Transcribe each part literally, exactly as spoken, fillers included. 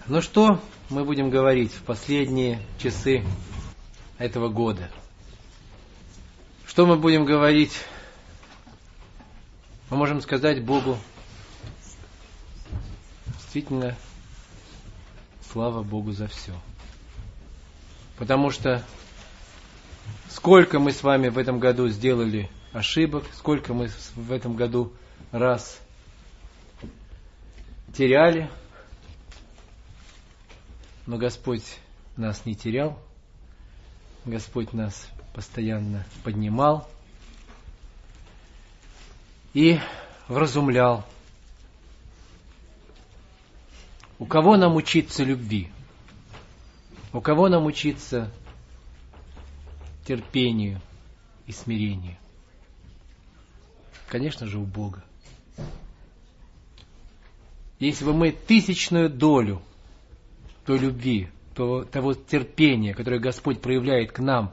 Ну что мы будем говорить в последние часы этого года? Что мы будем говорить? Мы можем сказать Богу, действительно, слава Богу за все. Потому что сколько мы с вами в этом году сделали ошибок, сколько мы в этом году раз теряли, но Господь нас не терял, Господь нас постоянно поднимал и вразумлял. У кого нам учиться любви? У кого нам учиться терпению и смирению? Конечно же, у Бога. Если бы мы тысячную долю той любви, то, того терпения, которое Господь проявляет к нам,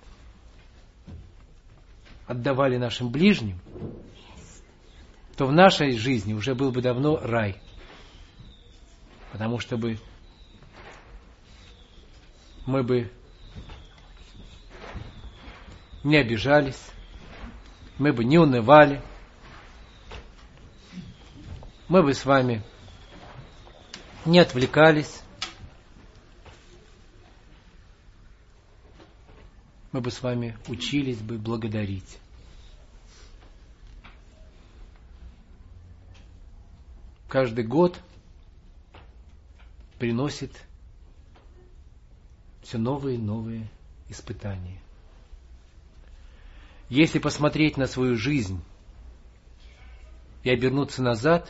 отдавали нашим ближним, то в нашей жизни уже был бы давно рай. Потому что бы мы бы не обижались, мы бы не унывали, мы бы с вами не отвлекались, мы бы с вами учились бы благодарить. Каждый год приносит все новые и новые испытания. Если посмотреть на свою жизнь и обернуться назад,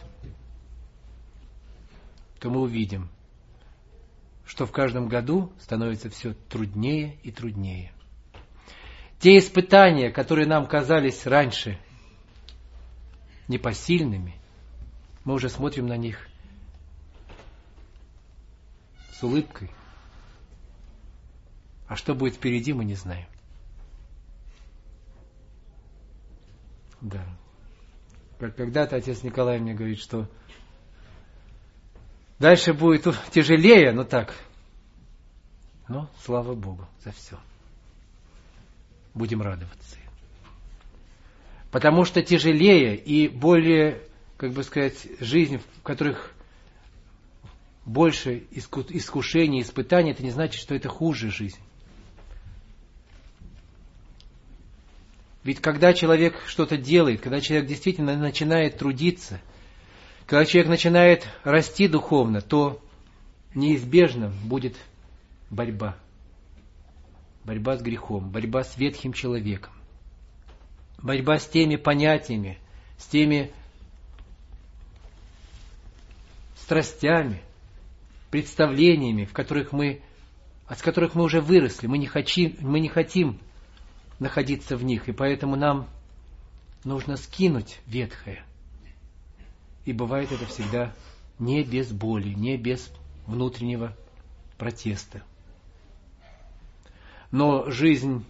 то мы увидим, что в каждом году становится все труднее и труднее. Те испытания, которые нам казались раньше непосильными, мы уже смотрим на них с улыбкой. А что будет впереди, мы не знаем. Да. Как когда-то отец Николай мне говорит, что дальше будет тяжелее, но так. Но слава Богу за все. Будем радоваться. Потому что тяжелее и более, как бы сказать, жизнь, в которых больше искушений, испытаний, это не значит, что это хуже жизнь. Ведь когда человек что-то делает, когда человек действительно начинает трудиться, когда человек начинает расти духовно, то неизбежно будет борьба. Борьба с грехом, борьба с ветхим человеком, борьба с теми понятиями, с теми страстями, представлениями, в которых мы, от которых мы уже выросли, мы не хотим, мы не хотим находиться в них, и поэтому нам нужно скинуть ветхое. И бывает это всегда не без боли, не без внутреннего протеста. Но жизнь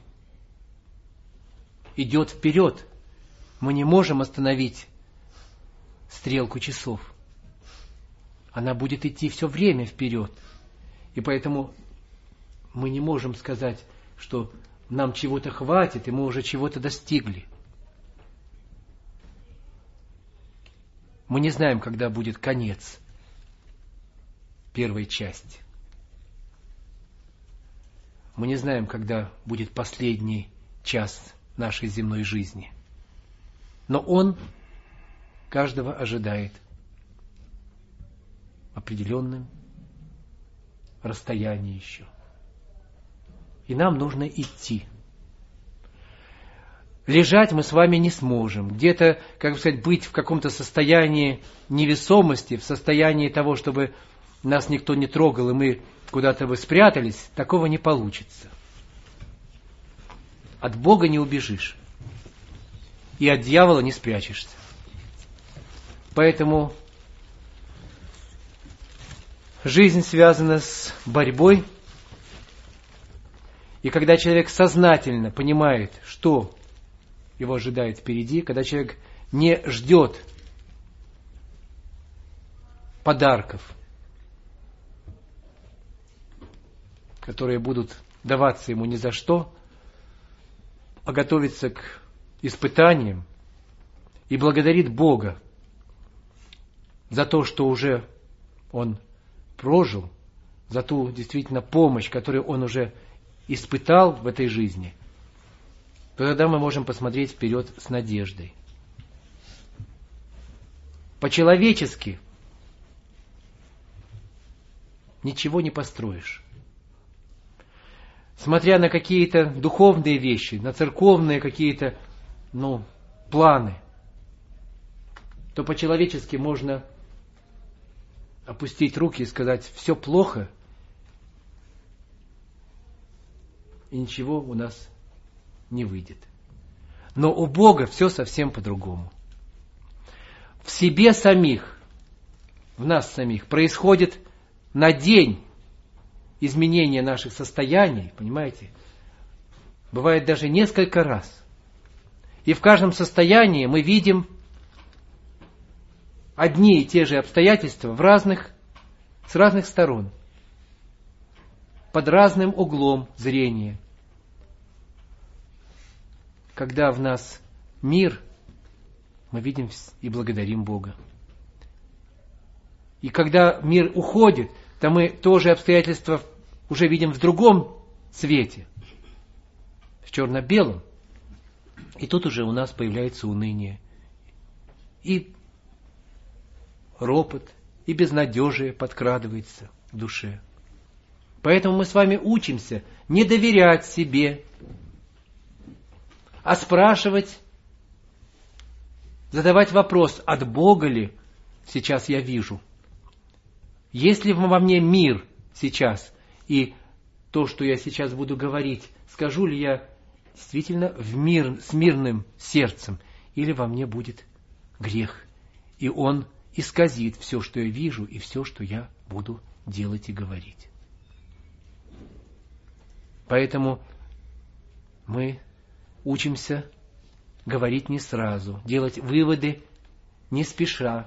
идет вперед. Мы не можем остановить стрелку часов. Она будет идти все время вперед. И поэтому мы не можем сказать, что нам чего-то хватит, и мы уже чего-то достигли. Мы не знаем, когда будет конец первой части. Мы не знаем, когда будет последний час нашей земной жизни. Но Он каждого ожидает в определенном расстоянии еще. И нам нужно идти. Лежать мы с вами не сможем. Где-то, как бы сказать, быть в каком-то состоянии невесомости, в состоянии того, чтобы нас никто не трогал, и мы куда-то бы спрятались, такого не получится. От Бога не убежишь. И от дьявола не спрячешься. Поэтому жизнь связана с борьбой. И когда человек сознательно понимает, что его ожидает впереди, когда человек не ждет подарков, которые будут даваться ему ни за что, а готовится к испытаниям и благодарит Бога за то, что уже он прожил, за ту действительно помощь, которую он уже испытал в этой жизни, то тогда мы можем посмотреть вперед с надеждой. По-человечески ничего не построишь. Смотря на какие-то духовные вещи, на церковные какие-то, ну, планы, то по-человечески можно опустить руки и сказать: все плохо, и ничего у нас не выйдет. Но у Бога все совсем по-другому. В себе самих, в нас самих происходит на день изменение наших состояний, понимаете? Бывает даже несколько раз. И в каждом состоянии мы видим одни и те же обстоятельства в разных, с разных сторон, под разным углом зрения. Когда в нас мир, мы видим и благодарим Бога. И когда мир уходит, то мы тоже обстоятельства уже видим в другом цвете, в черно-белом. И тут уже у нас появляется уныние. И ропот, и безнадежие подкрадывается в душе. Поэтому мы с вами учимся не доверять себе, а спрашивать, задавать вопрос: от Бога ли сейчас я вижу? Есть ли во мне мир сейчас? И то, что я сейчас буду говорить, скажу ли я действительно в мир, с мирным сердцем, или во мне будет грех, и он исказит все, что я вижу, и все, что я буду делать и говорить. Поэтому мы учимся говорить не сразу, делать выводы не спеша,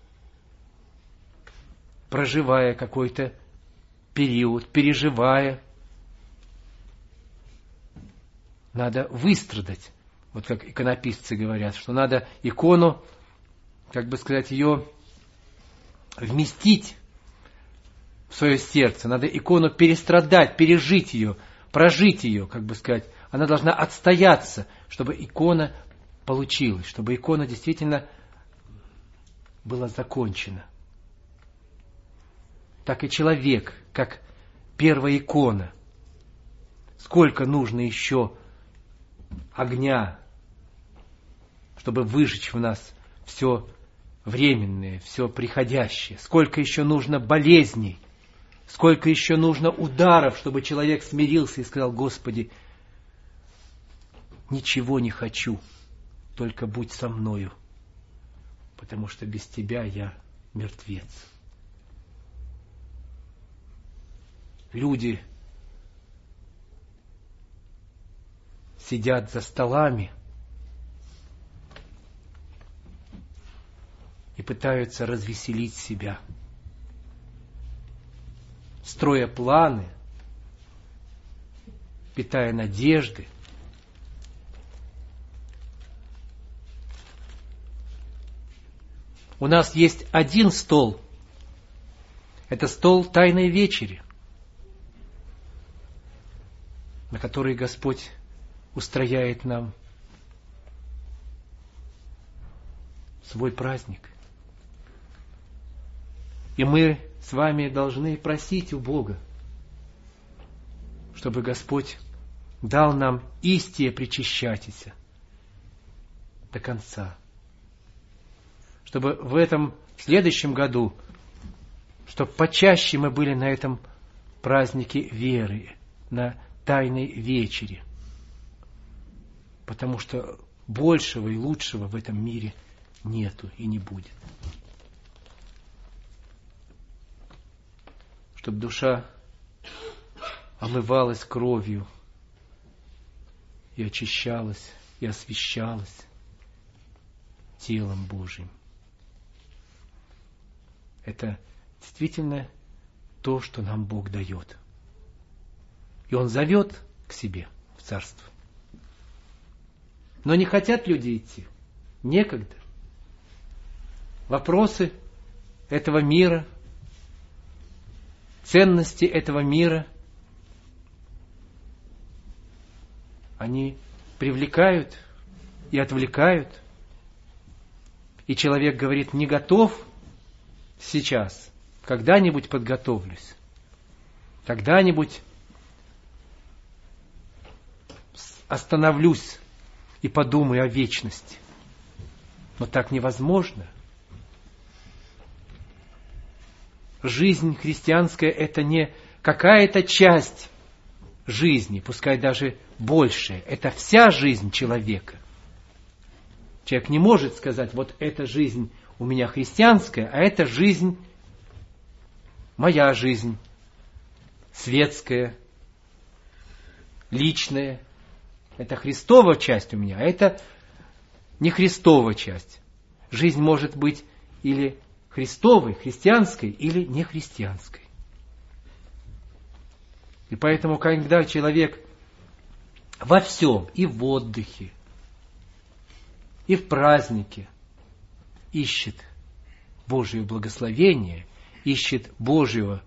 проживая какой-то период, переживая. Надо выстрадать. Вот как иконописцы говорят, что надо икону, как бы сказать, ее вместить в свое сердце. Надо икону перестрадать, пережить ее, прожить ее, как бы сказать. Она должна отстояться, чтобы икона получилась, чтобы икона действительно была закончена. Так и человек, как первая икона. Сколько нужно еще огня, чтобы выжечь в нас все временное, все приходящее. Сколько еще нужно болезней, сколько еще нужно ударов, чтобы человек смирился и сказал: Господи, ничего не хочу, только будь со мною, потому что без Тебя я мертвец. Люди сидят за столами и пытаются развеселить себя, строя планы, питая надежды. У нас есть один стол. Это стол Тайной Вечери, на который Господь устрояет нам свой праздник. И мы с вами должны просить у Бога, чтобы Господь дал нам истие причащатися до конца. Чтобы в этом следующем году, чтобы почаще мы были на этом празднике веры, на Тайной Вечери. Потому что большего и лучшего в этом мире нету и не будет. Чтобы душа омывалась кровью и очищалась, и освящалась телом Божьим. Это действительно то, что нам Бог дает. И Он зовет к себе в царство. Но не хотят люди идти. Некогда. Вопросы этого мира, ценности этого мира, они привлекают и отвлекают. И человек говорит: не готов сейчас, когда-нибудь подготовлюсь, когда-нибудь остановлюсь и подумаю о вечности. Но так невозможно. Жизнь христианская — это не какая-то часть жизни, пускай даже большая. Это вся жизнь человека. Человек не может сказать: вот эта жизнь у меня христианская, а эта жизнь моя жизнь, светская, личная. Это Христова часть у меня, а это не Христова часть. Жизнь может быть или Христовой, христианской, или не христианской. И поэтому, когда человек во всем, и в отдыхе, и в празднике ищет Божие благословение, ищет Божьего,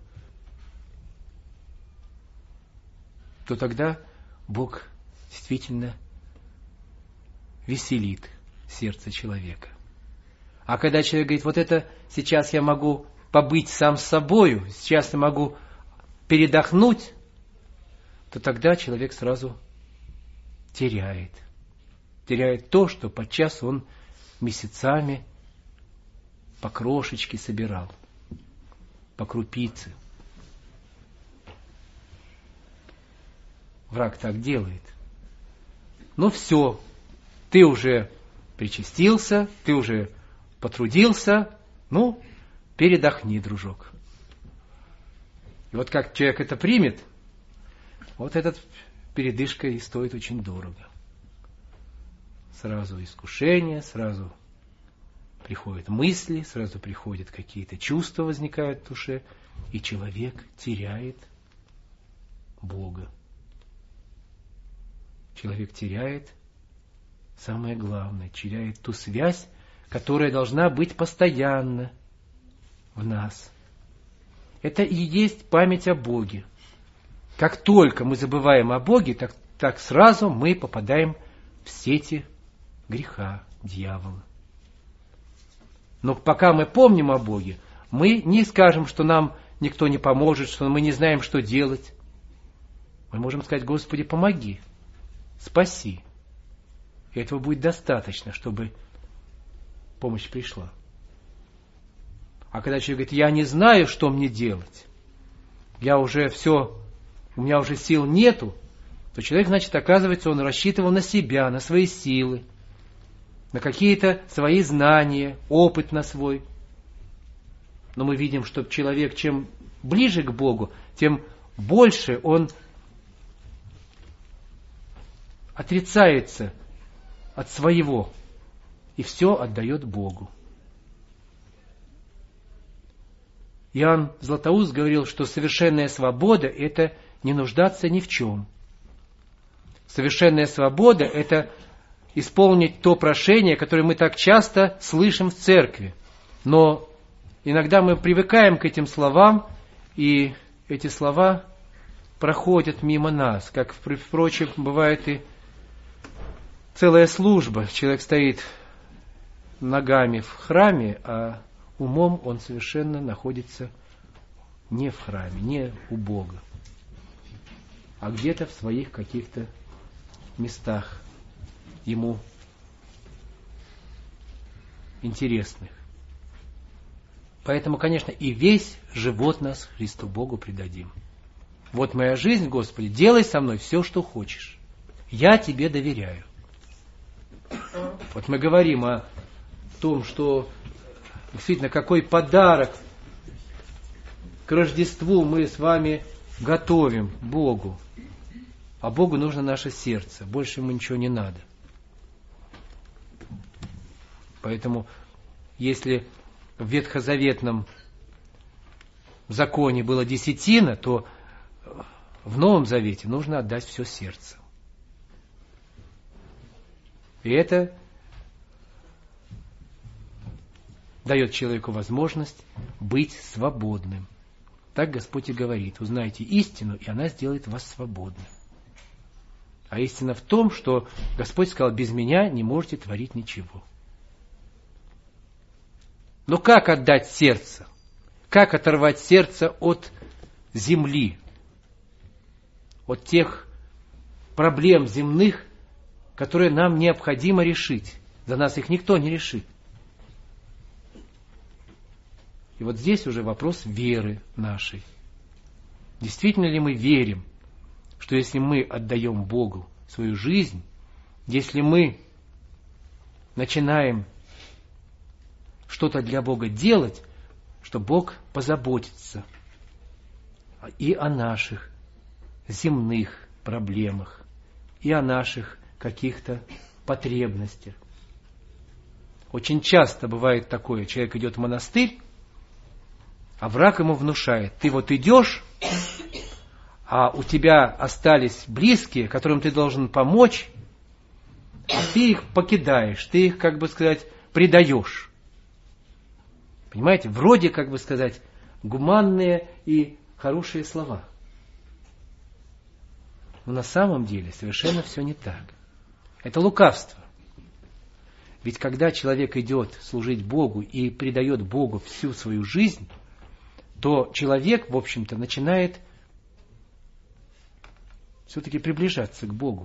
то тогда Бог действительно веселит сердце человека. А когда человек говорит: вот это сейчас я могу побыть сам с собою, сейчас я могу передохнуть, то тогда человек сразу теряет. Теряет то, что подчас он месяцами по крошечке собирал, по крупице. Враг так делает. Ну все, ты уже причастился, ты уже потрудился, ну, передохни, дружок. И вот как человек это примет, вот этот передышка и стоит очень дорого. Сразу искушение, сразу приходят мысли, сразу приходят какие-то чувства, возникают в душе, и человек теряет Бога. Человек теряет самое главное, теряет ту связь, которая должна быть постоянно в нас. Это и есть память о Боге. Как только мы забываем о Боге, так, так сразу мы попадаем в сети греха, дьявола. Но пока мы помним о Боге, мы не скажем, что нам никто не поможет, что мы не знаем, что делать. Мы можем сказать: Господи, помоги, спаси. И этого будет достаточно, чтобы помощь пришла. А когда человек говорит: я не знаю, что мне делать, я уже все, у меня уже сил нету, то человек, значит, оказывается, он рассчитывал на себя, на свои силы, на какие-то свои знания, опыт на свой. Но мы видим, что человек, чем ближе к Богу, тем больше он отрицается от своего и все отдает Богу. Иоанн Златоуст говорил, что совершенная свобода — это не нуждаться ни в чем. Совершенная свобода — это исполнить то прошение, которое мы так часто слышим в церкви. Но иногда мы привыкаем к этим словам, и эти слова проходят мимо нас. Как, впрочем, бывает и целая служба. Человек стоит ногами в храме, а умом он совершенно находится не в храме, не у Бога, а где-то в своих каких-то местах ему интересных. Поэтому, конечно, и весь живот нас Христу Богу предадим. Вот моя жизнь, Господи, делай со мной все, что хочешь. Я Тебе доверяю. Вот мы говорим о том, что действительно какой подарок к Рождеству мы с вами готовим Богу. А Богу нужно наше сердце. Больше ему ничего не надо. Поэтому, если в ветхозаветном законе было десятина, то в Новом Завете нужно отдать все сердце. И это дает человеку возможность быть свободным. Так Господь и говорит: узнайте истину, и она сделает вас свободным. А истина в том, что Господь сказал: без меня не можете творить ничего. Но как отдать сердце? Как оторвать сердце от земли, от тех проблем земных, которые нам необходимо решить? За нас их никто не решит. И вот здесь уже вопрос веры нашей. Действительно ли мы верим, что если мы отдаем Богу свою жизнь, если мы начинаем что-то для Бога делать, что Бог позаботится и о наших земных проблемах, и о наших каких-то потребностях. Очень часто бывает такое: человек идет в монастырь, а враг ему внушает: ты вот идешь, а у тебя остались близкие, которым ты должен помочь, а ты их покидаешь, ты их, как бы сказать, предаешь. Понимаете, вроде, как бы сказать, гуманные и хорошие слова. Но на самом деле совершенно все не так. Это лукавство. Ведь когда человек идет служить Богу и предает Богу всю свою жизнь, то человек, в общем-то, начинает все-таки приближаться к Богу.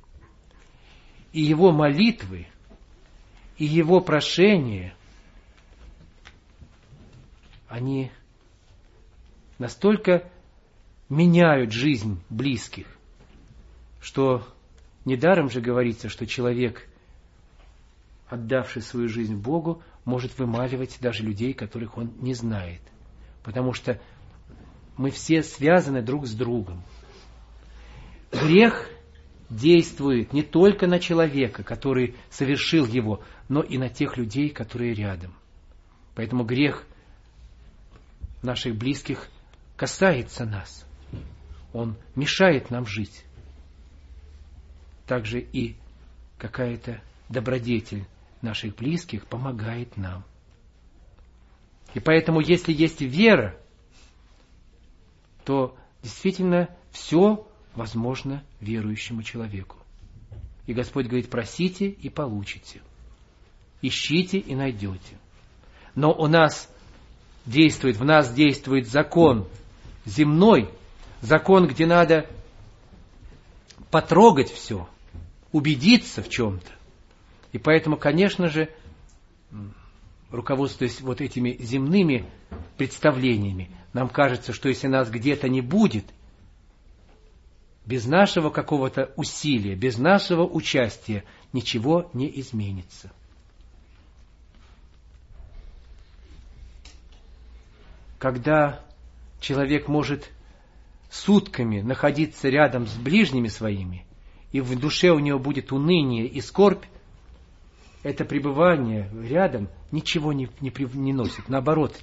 И его молитвы, и его прошения, они настолько меняют жизнь близких, что недаром же говорится, что человек, отдавший свою жизнь Богу, может вымаливать даже людей, которых он не знает. Потому что мы все связаны друг с другом. Грех действует не только на человека, который совершил его, но и на тех людей, которые рядом. Поэтому грех наших близких касается нас. Он мешает нам жить. Также и какая-то добродетель наших близких помогает нам. И поэтому, если есть вера, то действительно все возможно верующему человеку. И Господь говорит: просите и получите, ищите и найдете. Но у нас действует, в нас действует закон земной, закон, где надо потрогать все, убедиться в чем-то. И поэтому, конечно же, руководствуясь вот этими земными представлениями, нам кажется, что если нас где-то не будет, без нашего какого-то усилия, без нашего участия ничего не изменится. Когда человек может сутками находиться рядом с ближними своими, и в душе у него будет уныние и скорбь, это пребывание рядом ничего не, не, не носит. Наоборот,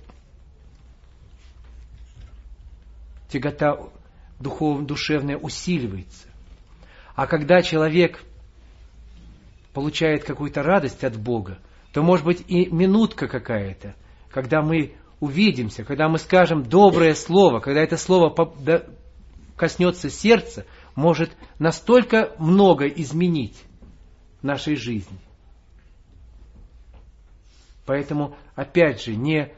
тягота духов, душевная усиливается. А когда человек получает какую-то радость от Бога, то, может быть, и минутка какая-то, когда мы увидимся, когда мы скажем доброе слово, когда это слово коснется сердца, может настолько много изменить в нашей жизни. Поэтому, опять же, не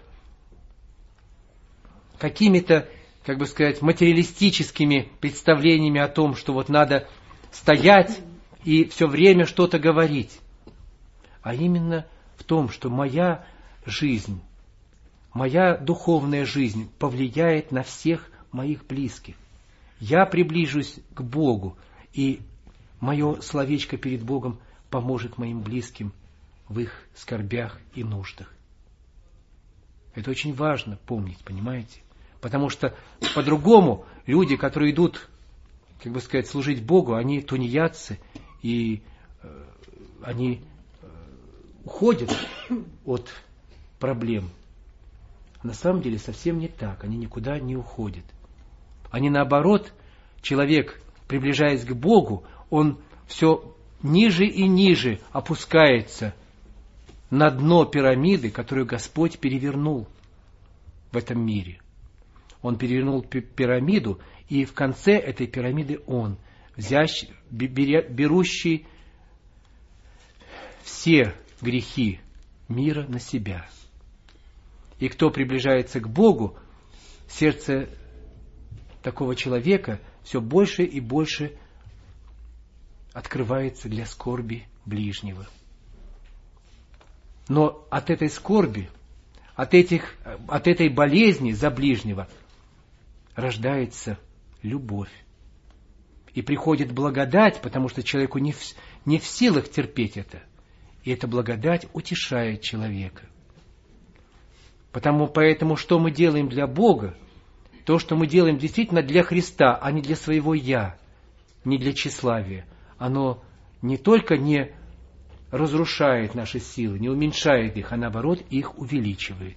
какими-то, как бы сказать, материалистическими представлениями о том, что вот надо стоять и все время что-то говорить, а именно в том, что моя жизнь, моя духовная жизнь повлияет на всех моих близких. Я приближусь к Богу, и мое словечко перед Богом поможет моим близким в их скорбях и нуждах. Это очень важно помнить, понимаете? Потому что по-другому люди, которые идут, как бы сказать, служить Богу, они тунеядцы, и э, они э, уходят от проблем. На самом деле совсем не так, они никуда не уходят. Они наоборот человек, приближаясь к Богу, он все ниже и ниже опускается на дно пирамиды, которую Господь перевернул в этом мире. Он перевернул пирамиду, и в конце этой пирамиды Он, взящий, берущий все грехи мира на себя. И кто приближается к Богу, сердце такого человека все больше и больше открывается для скорби ближнего. Но от этой скорби, от, этих, от этой болезни за ближнего рождается любовь. И приходит благодать, потому что человеку не в, не в силах терпеть это. И эта благодать утешает человека. Потому, поэтому, что мы делаем для Бога, то, что мы делаем действительно для Христа, а не для своего «я», не для тщеславия, оно не только не разрушает наши силы, не уменьшает их, а наоборот их увеличивает.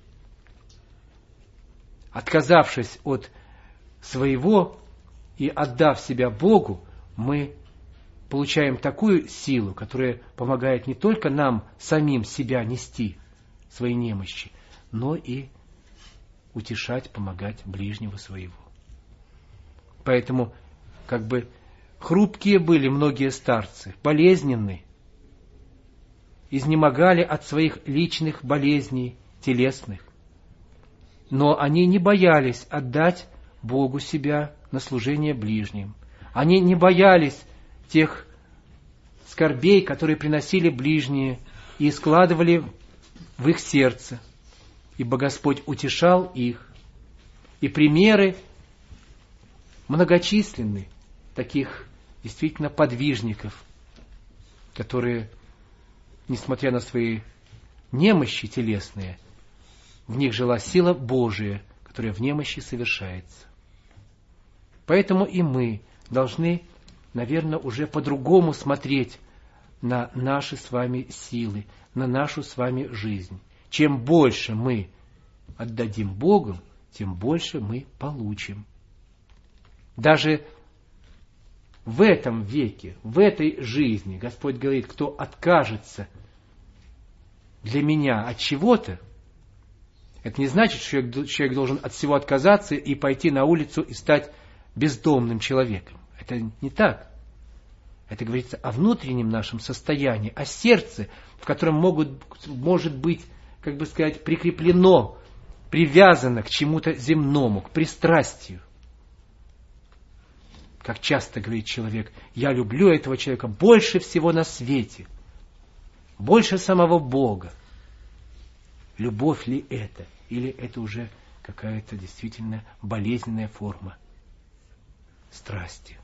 Отказавшись от своего и отдав себя Богу, мы получаем такую силу, которая помогает не только нам самим себя нести, свои немощи, но и утешать, помогать ближнего своего. Поэтому, как бы, хрупкие были многие старцы, болезненные, изнемогали от своих личных болезней телесных, но они не боялись отдать Богу себя на служение ближним. Они не боялись тех скорбей, которые приносили ближние и складывали в их сердце. Ибо Господь утешал их. И примеры многочисленны таких действительно подвижников, которые, несмотря на свои немощи телесные, в них жила сила Божия, которая в немощи совершается. Поэтому и мы должны, наверное, уже по-другому смотреть на наши с вами силы, на нашу с вами жизнь. Чем больше мы отдадим Богу, тем больше мы получим. Даже в этом веке, в этой жизни, Господь говорит, кто откажется для меня от чего-то, это не значит, что человек должен от всего отказаться и пойти на улицу и стать бездомным человеком. Это не так. Это говорится о внутреннем нашем состоянии, о сердце, в котором могут, может быть, как бы сказать, прикреплено, привязано к чему-то земному, к пристрастию. Как часто говорит человек, я люблю этого человека больше всего на свете, больше самого Бога. Любовь ли это? Или это уже какая-то действительно болезненная форма страсти?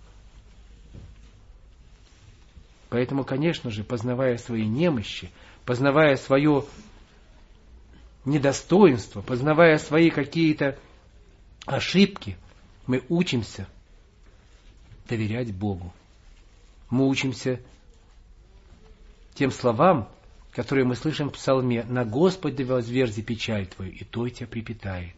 Поэтому, конечно же, познавая свои немощи, познавая свое недостоинство, познавая свои какие-то ошибки, мы учимся доверять Богу. Мы учимся тем словам, которые мы слышим в псалме: «На Господа возверзи печаль твою, и той тебя припитает».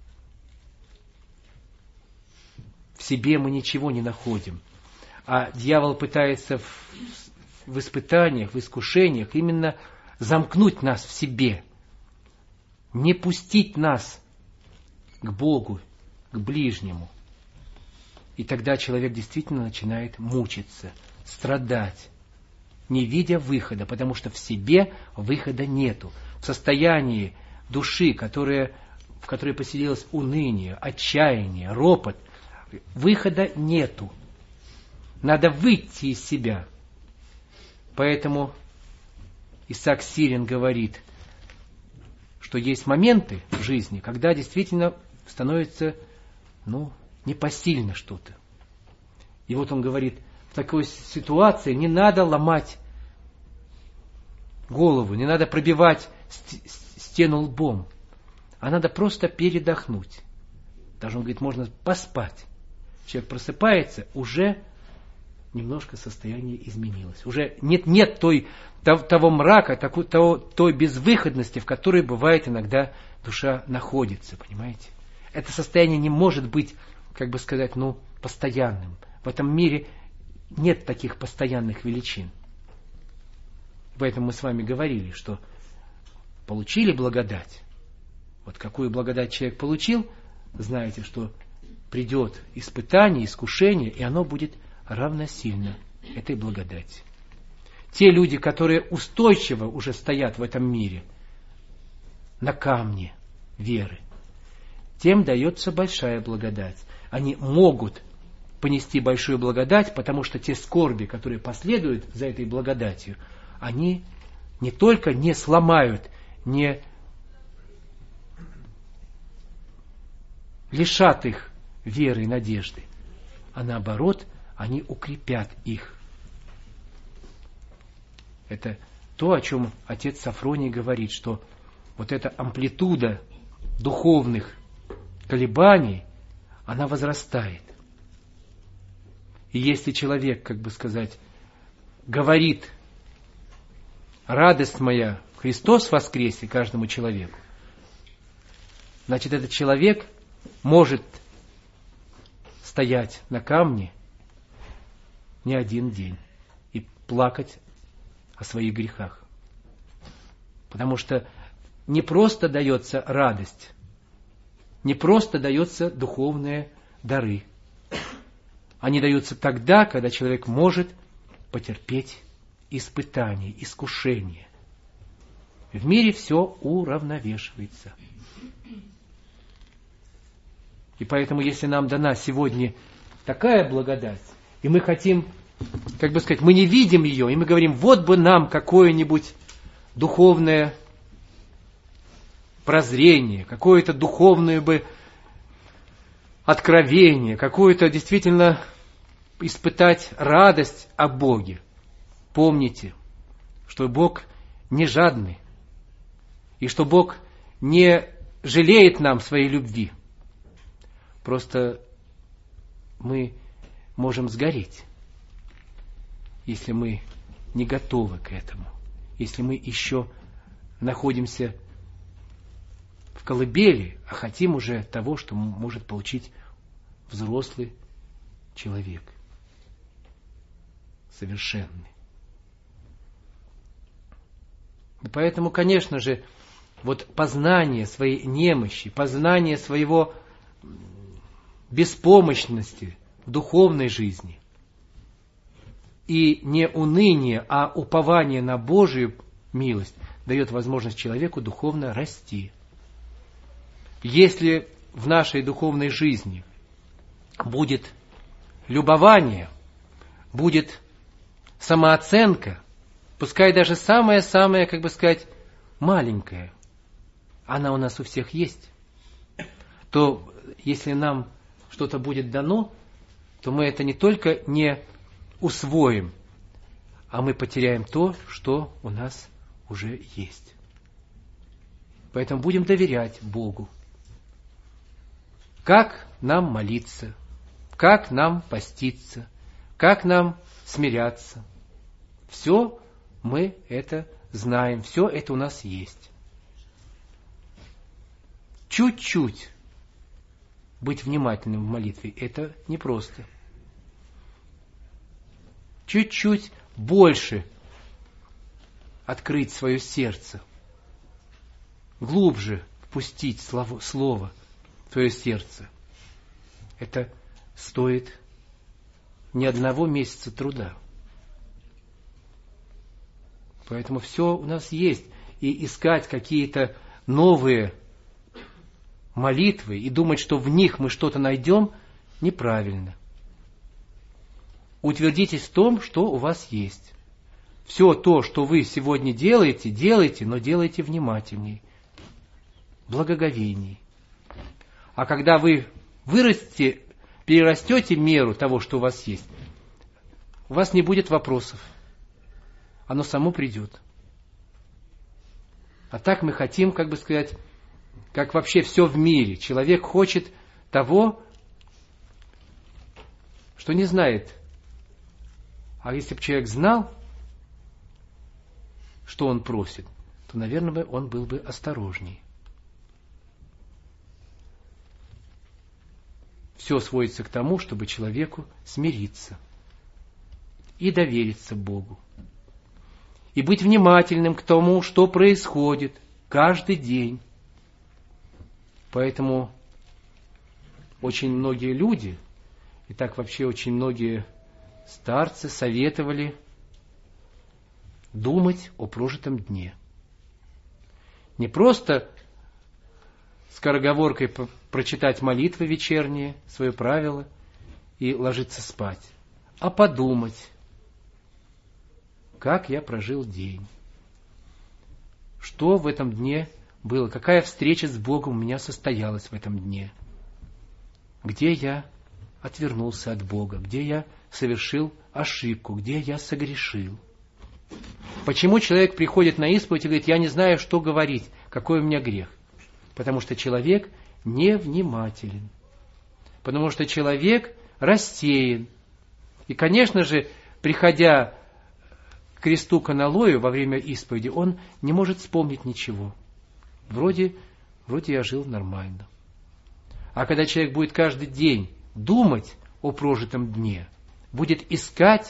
В себе мы ничего не находим, а дьявол пытается в, в испытаниях, в искушениях именно замкнуть нас в себе, не пустить нас к Богу, к ближнему. И тогда человек действительно начинает мучиться, страдать, не видя выхода, потому что в себе выхода нету. В состоянии души, которая, в которой поселилось уныние, отчаяние, ропот, выхода нету. Надо выйти из себя. Поэтому Исаак Сирин говорит, что есть моменты в жизни, когда действительно становится, ну, непосильно что-то. И вот он говорит, в такой ситуации не надо ломать голову, не надо пробивать стену лбом, а надо просто передохнуть. Даже он говорит, можно поспать. Человек просыпается, уже немножко состояние изменилось. Уже нет, нет той, того мрака, того, той безвыходности, в которой бывает иногда душа находится, понимаете? Это состояние не может быть, как бы сказать, ну, постоянным. В этом мире нет таких постоянных величин. Поэтому мы с вами говорили, что получили благодать. Вот какую благодать человек получил, знаете, что придет испытание, искушение, и оно будет равносильно этой благодати. Те люди, которые устойчиво уже стоят в этом мире, на камне веры, тем дается большая благодать. Они могут понести большую благодать, потому что те скорби, которые последуют за этой благодатью, они не только не сломают, не лишат их веры и надежды, а наоборот, они укрепят их. Это то, о чем отец Сафроний говорит, что вот эта амплитуда духовных колебаний, она возрастает. И если человек, как бы сказать, говорит: радость моя, Христос воскресе каждому человеку, значит, этот человек может стоять на камне не один день и плакать о своих грехах. Потому что не просто дается радость, не просто дается духовные дары. Они даются тогда, когда человек может потерпеть испытания, искушения. В мире все уравновешивается. И поэтому, если нам дана сегодня такая благодать, и мы хотим, как бы сказать, мы не видим ее, и мы говорим: вот бы нам какое-нибудь духовное прозрение, какое-то духовное бы откровение, какое-то действительно испытать радость о Боге. Помните, что Бог не жадный, и что Бог не жалеет нам своей любви. Просто мы можем сгореть, если мы не готовы к этому, если мы еще находимся в колыбели, а хотим уже того, что может получить взрослый человек, совершенный. И поэтому, конечно же, вот познание своей немощи, познание своего беспомощности в духовной жизни и не уныние, а упование на Божию милость дает возможность человеку духовно расти. Если в нашей духовной жизни будет любование, будет самооценка, пускай даже самая-самая, как бы сказать, маленькая, она у нас у всех есть, то если нам что-то будет дано, то мы это не только не усвоим, а мы потеряем то, что у нас уже есть. Поэтому будем доверять Богу. Как нам молиться, как нам поститься, как нам смиряться. Все мы это знаем, все это у нас есть. Чуть-чуть быть внимательным в молитве – это непросто. Чуть-чуть больше открыть свое сердце, глубже впустить слово, слово в свое сердце. Это стоит не одного месяца труда. Поэтому все у нас есть. И искать какие-то новые молитвы и думать, что в них мы что-то найдем, неправильно. Утвердитесь в том, что у вас есть. Все то, что вы сегодня делаете, делайте, но делайте внимательней, благоговейней. А когда вы вырастете, перерастете меру того, что у вас есть, у вас не будет вопросов. Оно само придет. А так мы хотим, как бы сказать, как вообще все в мире. Человек хочет того, что не знает. А если бы человек знал, что он просит, то, наверное, он был бы осторожней. все сводится к тому, чтобы человеку смириться и довериться Богу. И быть внимательным к тому, что происходит каждый день. Поэтому очень многие люди, и так вообще очень многие старцы советовали думать о прожитом дне. Не просто скороговоркой прочитать молитвы вечерние, свое правило, и ложиться спать, а подумать, как я прожил день, что в этом дне было, какая встреча с Богом у меня состоялась в этом дне, где я отвернулся от Бога, где я совершил ошибку, где я согрешил. Почему человек приходит на исповедь и говорит: я не знаю, что говорить, какой у меня грех? Потому что человек невнимателен. Потому что человек рассеян. И, конечно же, приходя к кресту к аналою во время исповеди, он не может вспомнить ничего. Вроде, вроде я жил нормально. А когда человек будет каждый день думать о прожитом дне, будет искать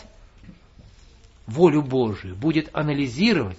волю Божию, будет анализировать,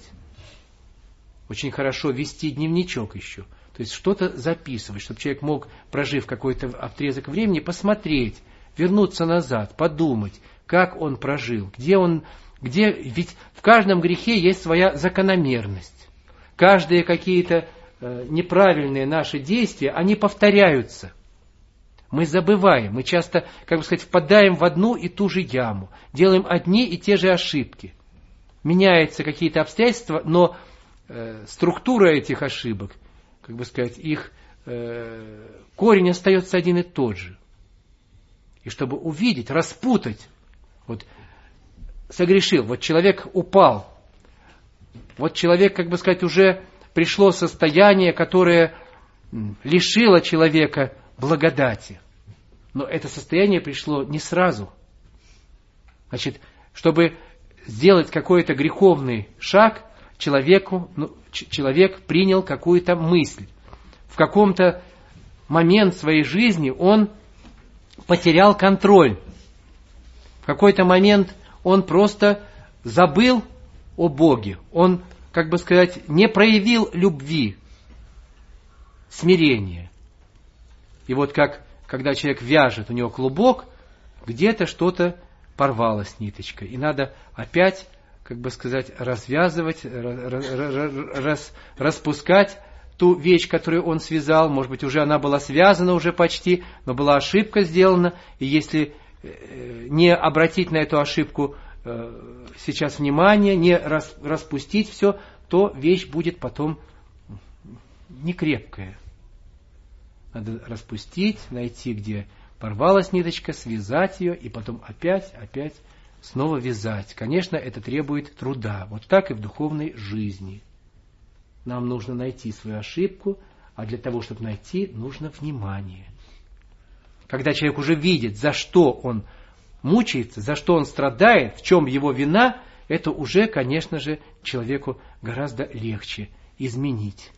очень хорошо вести дневничок еще, то есть что-то записывать, чтобы человек мог, прожив какой-то отрезок времени, посмотреть, вернуться назад, подумать, как он прожил, где он, где, ведь в каждом грехе есть своя закономерность. Каждые какие-то э, неправильные наши действия, они повторяются. Мы забываем, мы часто, как бы сказать, впадаем в одну и ту же яму, делаем одни и те же ошибки. Меняются какие-то обстоятельства, но э, структура этих ошибок, как бы сказать, их э, корень остается один и тот же. И чтобы увидеть, распутать, вот согрешил, вот человек упал, вот человек, как бы сказать, уже пришло состояние, которое лишило человека благодати. Но это состояние пришло не сразу. Значит, чтобы сделать какой-то греховный шаг, человеку, ну, человек принял какую-то мысль. В каком-то момент своей жизни он потерял контроль. В какой-то момент он просто забыл о Боге. Он, как бы сказать, не проявил любви, смирения. И вот как, когда человек вяжет, у него клубок, где-то что-то порвалось ниточкой. И надо опять, как бы сказать, развязывать, рас, распускать ту вещь, которую он связал. Может быть, уже она была связана уже почти, но была ошибка сделана. И если не обратить на эту ошибку сейчас внимание, не распустить все, то вещь будет потом некрепкая. Надо распустить, найти, где порвалась ниточка, связать ее, и потом опять, опять снова вязать. Конечно, это требует труда. Вот так и в духовной жизни. Нам нужно найти свою ошибку, а для того, чтобы найти, нужно внимание. Когда человек уже видит, за что он мучается, за что он страдает, в чем его вина, это уже, конечно же, человеку гораздо легче изменить.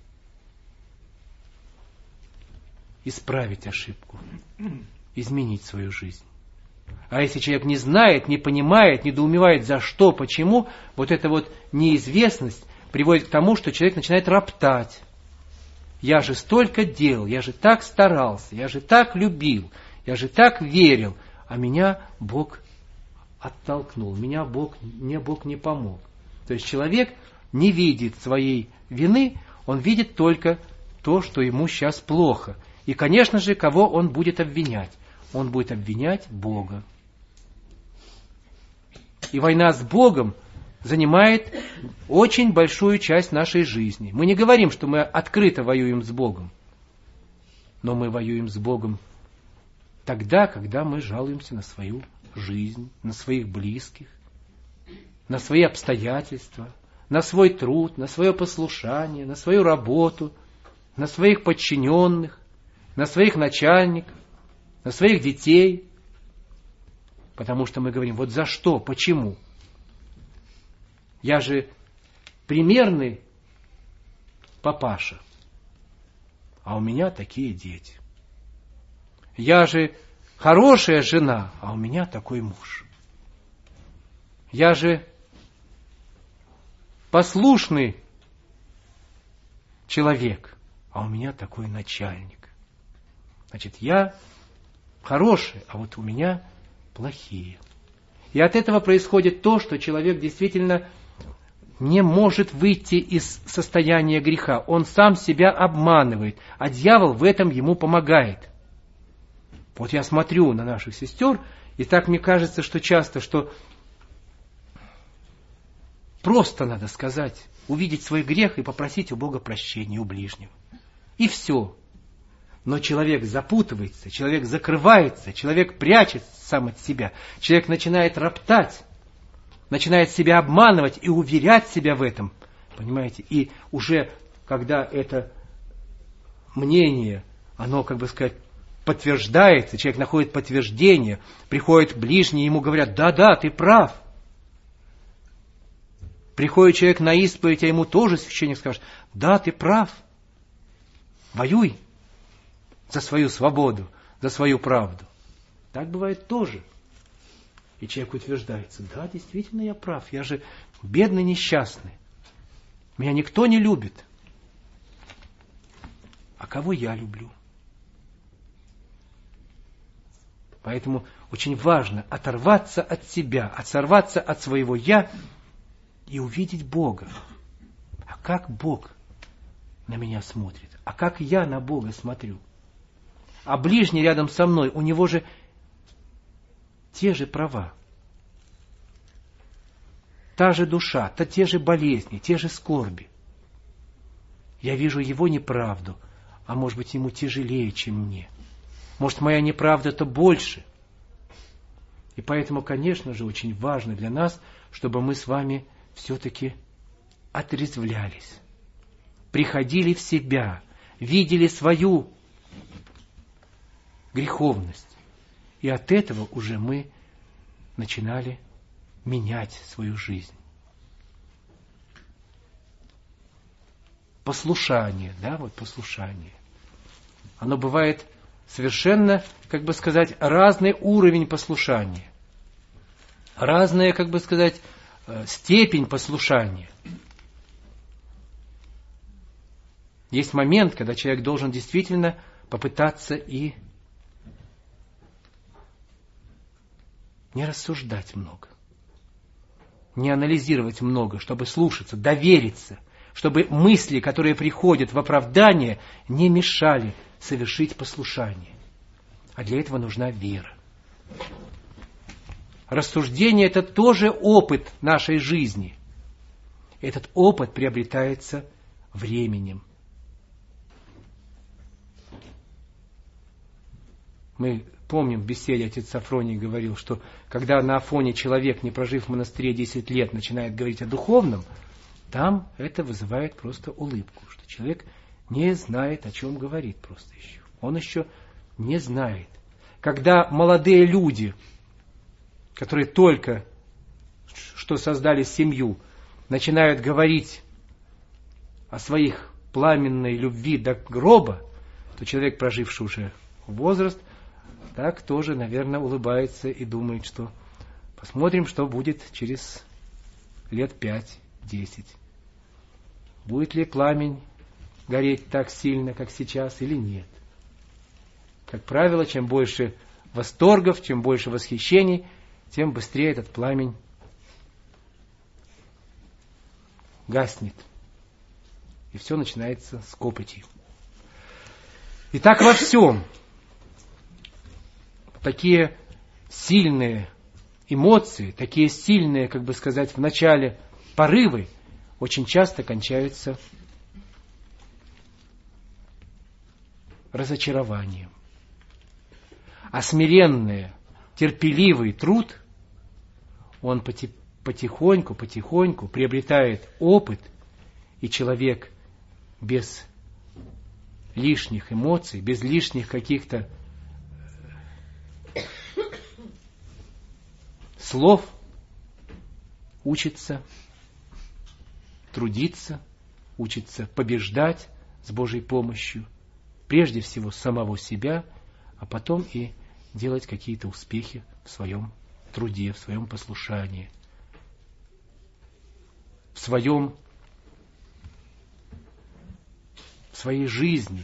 Исправить ошибку, изменить свою жизнь. А если человек не знает, не понимает, недоумевает, за что, почему, вот эта вот неизвестность приводит к тому, что человек начинает роптать. Я же столько делал, я же так старался, я же так любил, я же так верил, а меня Бог оттолкнул, меня Бог, мне Бог не помог. То есть человек не видит своей вины, он видит только то, что ему сейчас плохо. И, конечно же, кого он будет обвинять? Он будет обвинять Бога. И война с Богом занимает очень большую часть нашей жизни. Мы не говорим, что мы открыто воюем с Богом. Но мы воюем с Богом тогда, когда мы жалуемся на свою жизнь, на своих близких, на свои обстоятельства, на свой труд, на свое послушание, на свою работу, на своих подчиненных, на своих начальников, на своих детей. Потому что мы говорим, вот за что, почему? Я же примерный папаша, а у меня такие дети. Я же хорошая жена, а у меня такой муж. Я же послушный человек, а у меня такой начальник. Значит, я хороший, а вот у меня плохие. И от этого происходит то, что человек действительно не может выйти из состояния греха. Он сам себя обманывает, а дьявол в этом ему помогает. Вот я смотрю на наших сестер, и так мне кажется, что часто, что просто надо сказать, увидеть свой грех и попросить у Бога прощения, у ближнего. И все. Но человек запутывается, человек закрывается, человек прячет сам от себя, человек начинает роптать, начинает себя обманывать и уверять себя в этом. Понимаете? И уже когда это мнение, оно, как бы сказать, подтверждается, человек находит подтверждение, приходят ближние, ему говорят: да-да, ты прав. Приходит человек на исповедь, а ему тоже священник скажет: да, ты прав. Воюй за свою свободу, за свою правду. Так бывает тоже. И человек утверждается: да, действительно я прав, я же бедный, несчастный. Меня никто не любит. А кого я люблю? Поэтому очень важно оторваться от себя, оторваться от своего «я» и увидеть Бога. А как Бог на меня смотрит? А как я на Бога смотрю? А ближний рядом со мной, у него же те же права. Та же душа, та те же болезни, те же скорби. Я вижу его неправду, а может быть ему тяжелее, чем мне. Может, моя неправда-то больше. И поэтому, конечно же, очень важно для нас, чтобы мы с вами все-таки отрезвлялись, приходили в себя, видели свою греховность. И от этого уже мы начинали менять свою жизнь. Послушание, да, вот послушание. Оно бывает совершенно, как бы сказать, разный уровень послушания. Разная, как бы сказать, степень послушания. Есть момент, когда человек должен действительно попытаться и не рассуждать много, не анализировать много, чтобы слушаться, довериться, чтобы мысли, которые приходят в оправдание, не мешали совершить послушание. А для этого нужна вера. Рассуждение – это тоже опыт нашей жизни. Этот опыт приобретается временем. Мы помним, в беседе отец Сафроний говорил, что когда на Афоне человек, не прожив в монастыре десять лет, начинает говорить о духовном, там это вызывает просто улыбку, что человек не знает, о чем говорит просто еще. Он еще не знает. Когда молодые люди, которые только что создали семью, начинают говорить о своих пламенной любви до гроба, то человек, проживший уже возраст, так тоже, наверное, улыбается и думает, что посмотрим, что будет через лет пять-десять. Будет ли пламень гореть так сильно, как сейчас, или нет. Как правило, чем больше восторгов, чем больше восхищений, тем быстрее этот пламень гаснет. И все начинается с копоти. И так во всем. Такие сильные эмоции, такие сильные, как бы сказать, в начале порывы очень часто кончаются разочарованием. А смиренный, терпеливый труд, он потихоньку, потихоньку приобретает опыт, и человек без лишних эмоций, без лишних каких-то слов учится трудиться, учится побеждать с Божьей помощью, прежде всего самого себя, а потом и делать какие-то успехи в своем труде, в своем послушании, в своем, в своей жизни.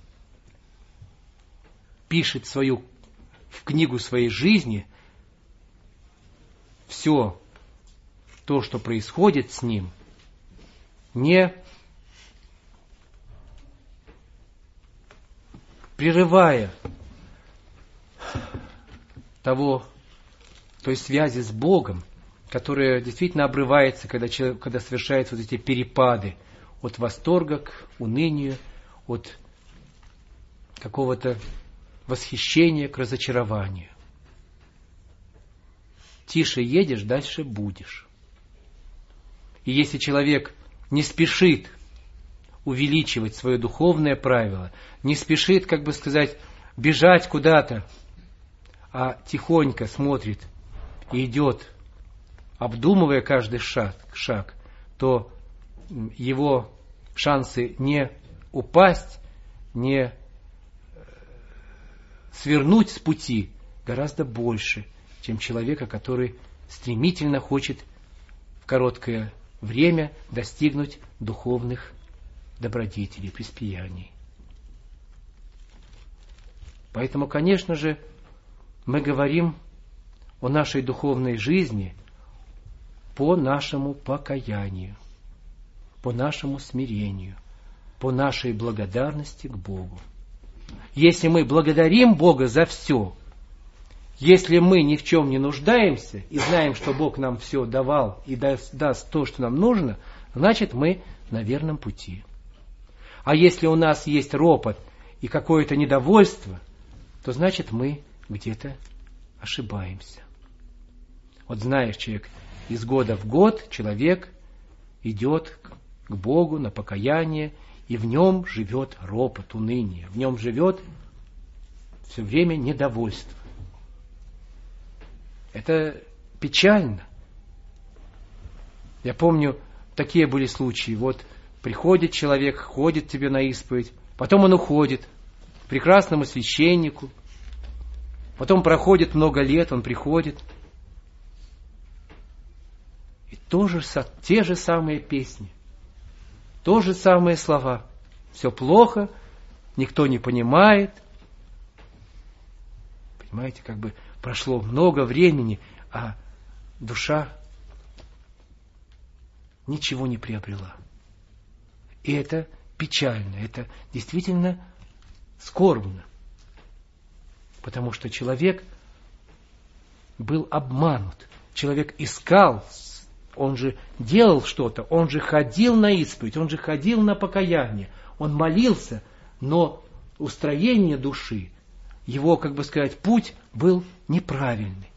Пишет свою, в книгу своей жизни все то, что происходит с ним, не прерывая того, той связи с Богом, которая действительно обрывается, когда, человек, когда совершаются вот эти перепады от восторга к унынию, от какого-то восхищения к разочарованию. Тише едешь, дальше будешь. И если человек не спешит увеличивать свое духовное правило, не спешит, как бы сказать, бежать куда-то, а тихонько смотрит и идет, обдумывая каждый шаг, шаг, то его шансы не упасть, не свернуть с пути гораздо больше, чем человека, который стремительно хочет в короткое время достигнуть духовных добродетелей, преуспеяний. Поэтому, конечно же, мы говорим о нашей духовной жизни по нашему покаянию, по нашему смирению, по нашей благодарности к Богу. Если мы благодарим Бога за все, если мы ни в чем не нуждаемся и знаем, что Бог нам все давал и даст, даст то, что нам нужно, значит, мы на верном пути. А если у нас есть ропот и какое-то недовольство, то значит, мы где-то ошибаемся. Вот знаешь, человек, из года в год человек идет к Богу на покаяние, и в нем живет ропот, уныние, в нем живет все время недовольство. Это печально. Я помню, такие были случаи. Вот приходит человек, ходит тебе на исповедь, потом он уходит к прекрасному священнику, потом проходит много лет, он приходит, и тоже, те же самые песни, то же самые слова. Все плохо, никто не понимает. Понимаете, как бы прошло много времени, а душа ничего не приобрела. И это печально, это действительно скорбно. Потому что человек был обманут. Человек искал, он же делал что-то, он же ходил на исповедь, он же ходил на покаяние, он молился, но устроение души, его, как бы сказать, путь был неправильный.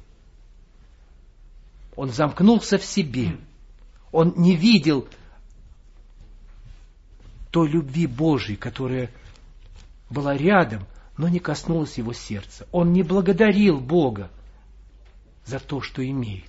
Он замкнулся в себе. Он не видел той любви Божьей, которая была рядом, но не коснулась его сердца. Он не благодарил Бога за то, что имеет.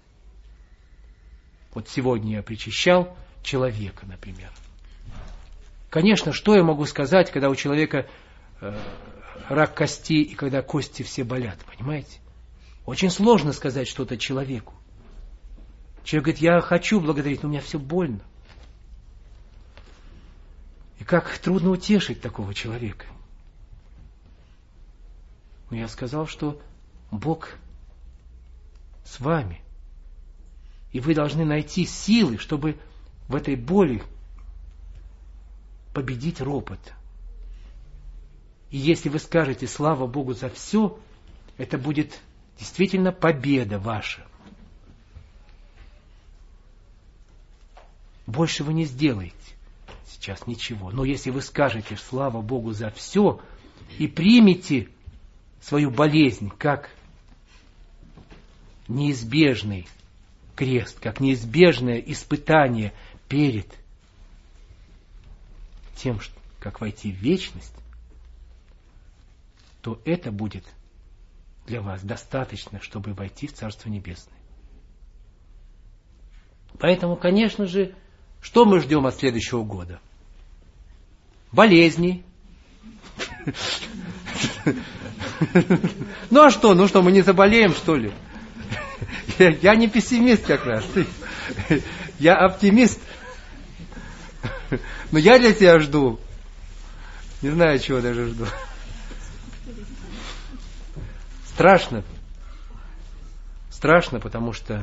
Вот сегодня я причащал человека, например. Конечно, что я могу сказать, когда у человека э, рак кости и когда кости все болят, понимаете? Очень сложно сказать что-то человеку. Человек говорит, я хочу благодарить, но у меня все больно. И как трудно утешить такого человека. Но я сказал, что Бог с вами. И вы должны найти силы, чтобы в этой боли победить ропот. И если вы скажете слава Богу за все, это будет действительно победа ваша. Больше вы не сделаете сейчас ничего. Но если вы скажете слава Богу за все и примете свою болезнь как неизбежный крест, как неизбежное испытание перед тем, как войти в вечность, то это будет для вас достаточно, чтобы войти в Царство Небесное. Поэтому, конечно же, что мы ждем от следующего года? Болезней, Ну а что? Ну что, мы не заболеем, что ли? Я не пессимист как раз. Я оптимист. Но я для себя жду. Не знаю, чего даже жду. Страшно. Страшно, потому что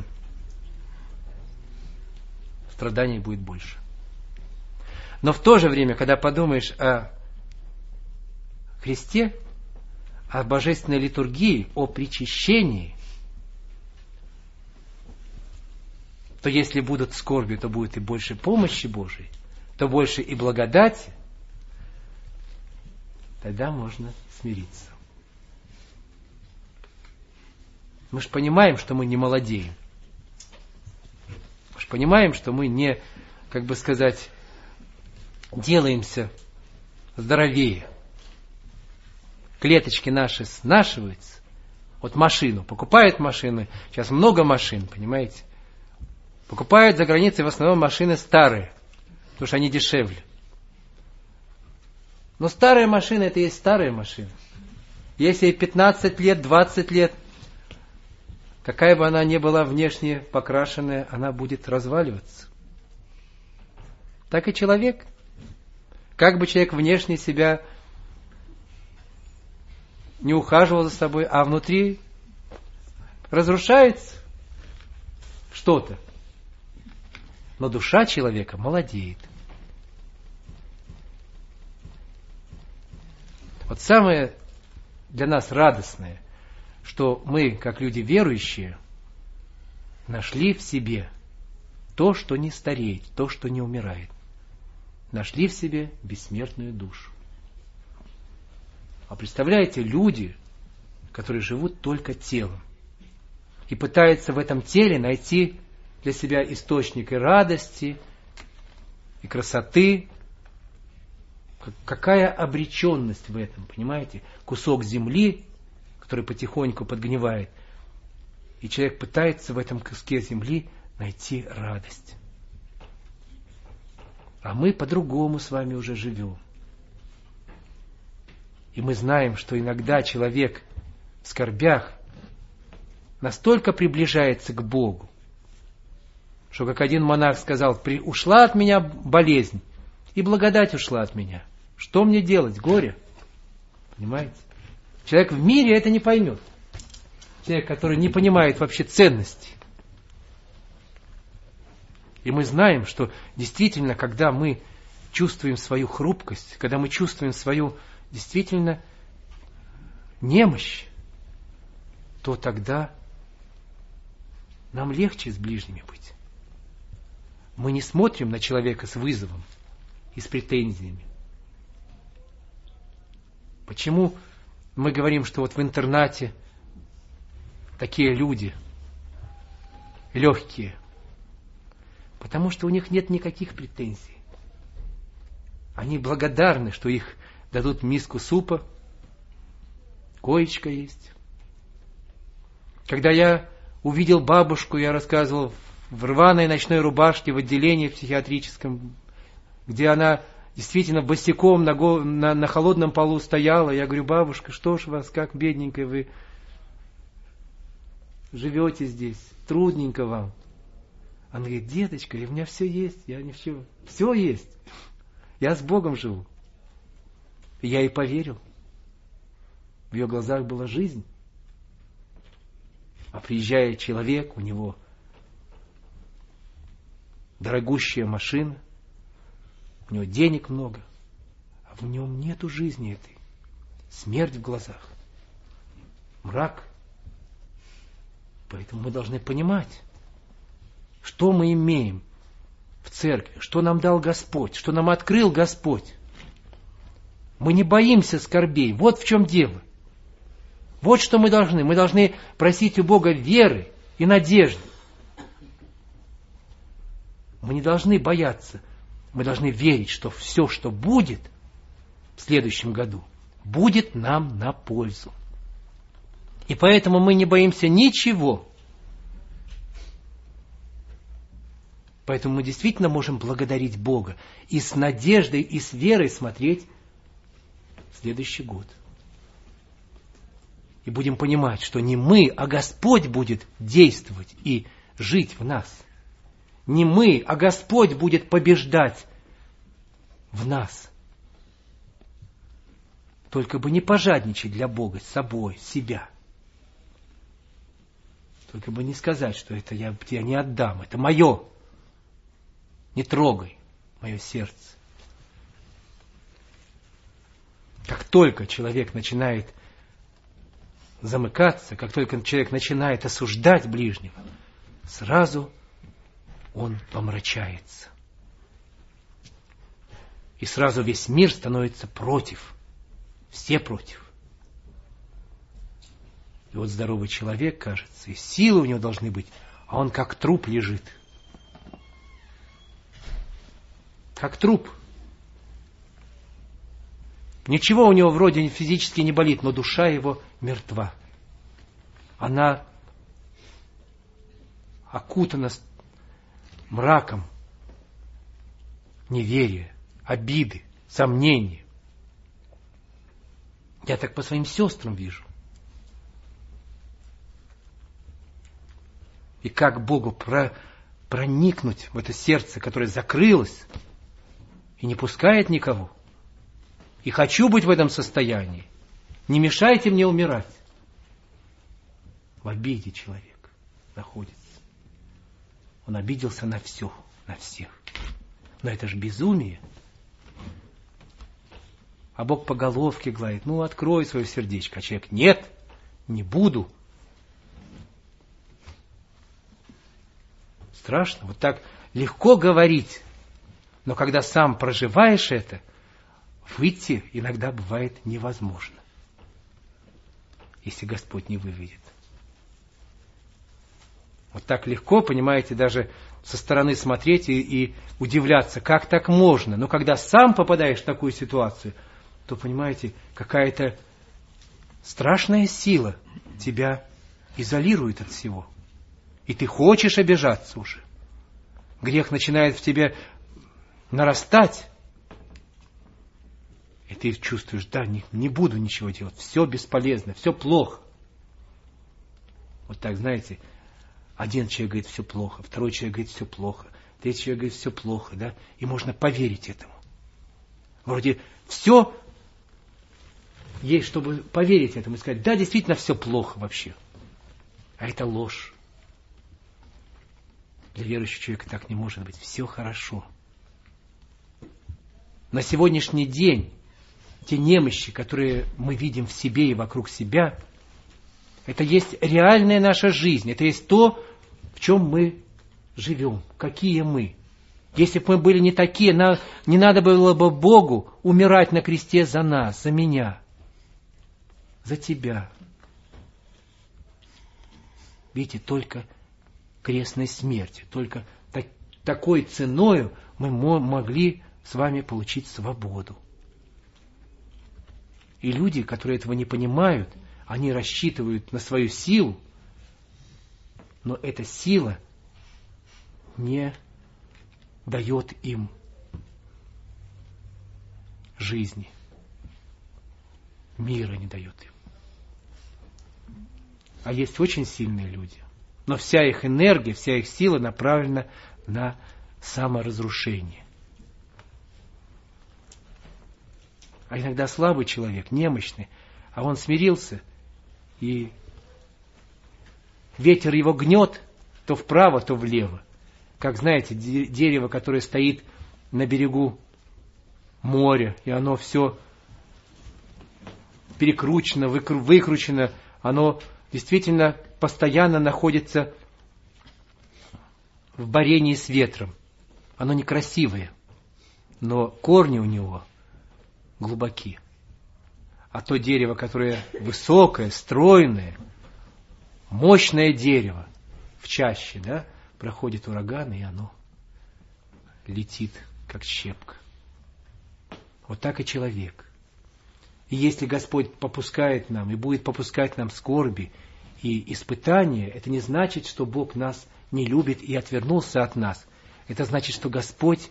страданий будет больше. Но в то же время, когда подумаешь о Христе, о божественной литургии, о причащении, то если будут скорби, то будет и больше помощи Божией, то больше и благодати, тогда можно смириться. Мы же понимаем, что мы не молодеем. Мы же понимаем, что мы не, как бы сказать, делаемся здоровее. Клеточки наши снашиваются. Вот машину. Покупают машины. Сейчас много машин, понимаете? Покупают за границей в основном машины старые. Потому что они дешевле. Но старая машина, это и есть старая машина. Если ей пятнадцать лет, двадцать лет, какая бы она ни была внешне покрашенная, она будет разваливаться. Так и человек. Как бы человек внешне себя не ухаживал за собой, а внутри разрушается что-то. Но душа человека молодеет. Вот самое для нас радостное, что мы, как люди верующие, нашли в себе то, что не стареет, то, что не умирает. Нашли в себе бессмертную душу. А представляете, люди, которые живут только телом и пытаются в этом теле найти для себя источник и радости, и красоты. Какая обреченность в этом, понимаете? Кусок земли, который потихоньку подгнивает, и человек пытается в этом куске земли найти радость. А мы по-другому с вами уже живем. И мы знаем, что иногда человек в скорбях настолько приближается к Богу, что, как один монах сказал, ушла от меня болезнь, и благодать ушла от меня. Что мне делать? Горе. Понимаете? Человек в мире это не поймет. Человек, который не понимает вообще ценности. И мы знаем, что действительно, когда мы чувствуем свою хрупкость, когда мы чувствуем свою действительно немощь, то тогда нам легче с ближними быть. Мы не смотрим на человека с вызовом и с претензиями. Почему мы говорим, что вот в интернате такие люди легкие? Потому что у них нет никаких претензий. Они благодарны, что их дадут миску супа, коечка есть. Когда я увидел бабушку, я рассказывал, в рваной ночной рубашке в отделении психиатрическом, где она действительно босиком на, го, на, на холодном полу стояла. Я говорю: бабушка, что ж вас, как бедненькая вы живете здесь, трудненько вам. Она говорит: деточка, и у меня все есть, я ничего, все есть. Я с Богом живу. И я ей поверил. В ее глазах была жизнь. А приезжает человек, у него дорогущая машина, у него денег много, а в нем нету жизни этой. Смерть в глазах, мрак. Поэтому мы должны понимать, что мы имеем в церкви, что нам дал Господь, что нам открыл Господь. Мы не боимся скорбей. Вот в чем дело. Вот что мы должны. Мы должны просить у Бога веры и надежды. Мы не должны бояться. Мы должны верить, что все, что будет в следующем году, будет нам на пользу. И поэтому мы не боимся ничего. Поэтому мы действительно можем благодарить Бога и с надеждой, и с верой смотреть в следующий год. И будем понимать, что не мы, а Господь будет действовать и жить в нас. Не мы, а Господь будет побеждать в нас. Только бы не пожадничать для Бога с собой, себя. Только бы не сказать, что это я тебе не отдам, это мое. Не трогай мое сердце. Как только человек начинает замыкаться, как только человек начинает осуждать ближнего, сразу он помрачается. И сразу весь мир становится против. Все против. И вот здоровый человек, кажется, и силы у него должны быть, а он как труп лежит. Как труп. Ничего у него вроде физически не болит, но душа его мертва. Она окутана мраком неверия, обиды, сомнений. Я так по своим сестрам вижу. И как Богу про, проникнуть в это сердце, которое закрылось и не пускает никого. И хочу быть в этом состоянии. Не мешайте мне умирать. В обиде человек находится. Он обиделся на все, на всех. Но это же безумие. А Бог по головке гладит. Ну, открой свое сердечко. А человек: нет, не буду. Страшно. Вот так легко говорить. Но когда сам проживаешь это, выйти иногда бывает невозможно. Если Господь не выведет. Вот так легко, понимаете, даже со стороны смотреть и, и удивляться, как так можно. Но когда сам попадаешь в такую ситуацию, то, понимаете, какая-то страшная сила тебя изолирует от всего. И ты хочешь обижаться уже. Грех начинает в тебе нарастать. И ты чувствуешь: да, не, не буду ничего делать. Все бесполезно, все плохо. Вот так, знаете, один человек говорит: все плохо, второй человек говорит: все плохо, третий человек говорит: все плохо, да? И можно поверить этому. Вроде все есть, чтобы поверить этому и сказать: да, действительно, все плохо вообще. А это ложь. Для верующего человека так не может быть. Все хорошо. На сегодняшний день те немощи, которые мы видим в себе и вокруг себя, это есть реальная наша жизнь. Это есть то, в чем мы живем. Какие мы. Если бы мы были не такие, не надо было бы Богу умирать на кресте за нас, за меня, за тебя. Видите, только крестной смертью, только так, такой ценою мы могли с вами получить свободу. И люди, которые этого не понимают, они рассчитывают на свою силу, но эта сила не дает им жизни, мира не дает им. А есть очень сильные люди, но вся их энергия, вся их сила направлена на саморазрушение. А иногда слабый человек, немощный, а он смирился, и ветер его гнет то вправо, то влево. Как, знаете, дерево, которое стоит на берегу моря, и оно все перекручено, выкручено, оно действительно постоянно находится в борении с ветром. Оно некрасивое, но корни у него глубоки. А то дерево, которое высокое, стройное, мощное дерево в чаще, да, проходит ураган, и оно летит, как щепка. Вот так и человек. И если Господь попускает нам и будет попускать нам скорби и испытания, это не значит, что Бог нас не любит и отвернулся от нас. Это значит, что Господь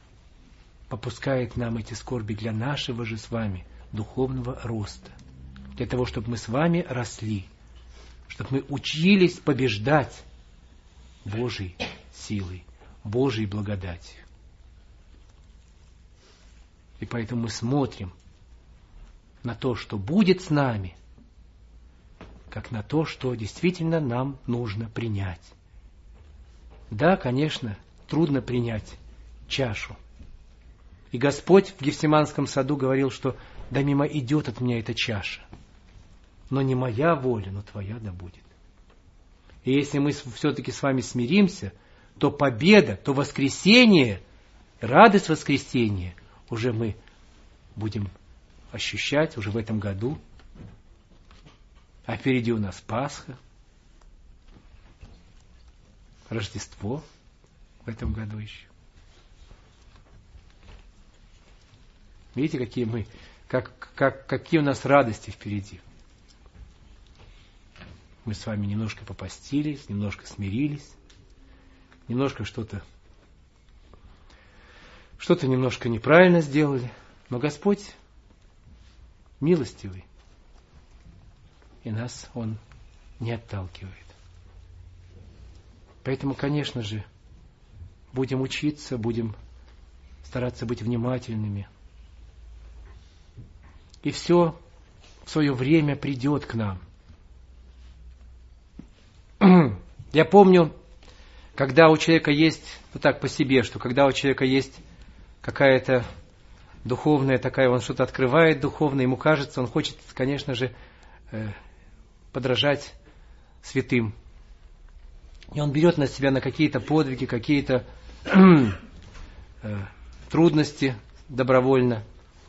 попускает нам эти скорби для нашего же с вами духовного роста. для того, чтобы мы с вами росли, чтобы мы учились побеждать Божьей силой, Божьей благодатью. И поэтому мы смотрим на то, что будет с нами, как на то, что действительно нам нужно принять. Да, конечно, трудно принять чашу. И Господь в Гефсиманском саду говорил, что да мимо идет от меня эта чаша, но не моя воля, но твоя да будет. И если мы все-таки с вами смиримся, то победа, то воскресение, радость воскресения уже мы будем ощущать уже в этом году. А впереди у нас Пасха, Рождество в этом году еще. Видите, какие мы, как, как, какие у нас радости впереди. Мы с вами немножко попостились, немножко смирились, немножко что-то, что-то немножко неправильно сделали, но Господь милостивый, и нас Он не отталкивает. Поэтому, конечно же, будем учиться, будем стараться быть внимательными. И все в свое время придет к нам. Я помню, когда у человека есть, ну так по себе, что когда у человека есть какая-то духовная такая, он что-то открывает духовное, ему кажется, он хочет, конечно же, подражать святым. И он берет на себя на какие-то подвиги, какие-то трудности добровольно.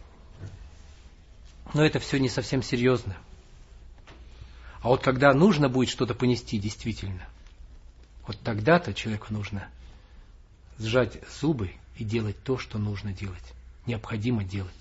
Но это все не совсем серьезно. А вот когда нужно будет что-то понести действительно, вот тогда-то человеку нужно сжать зубы и делать то, что нужно делать, необходимо делать.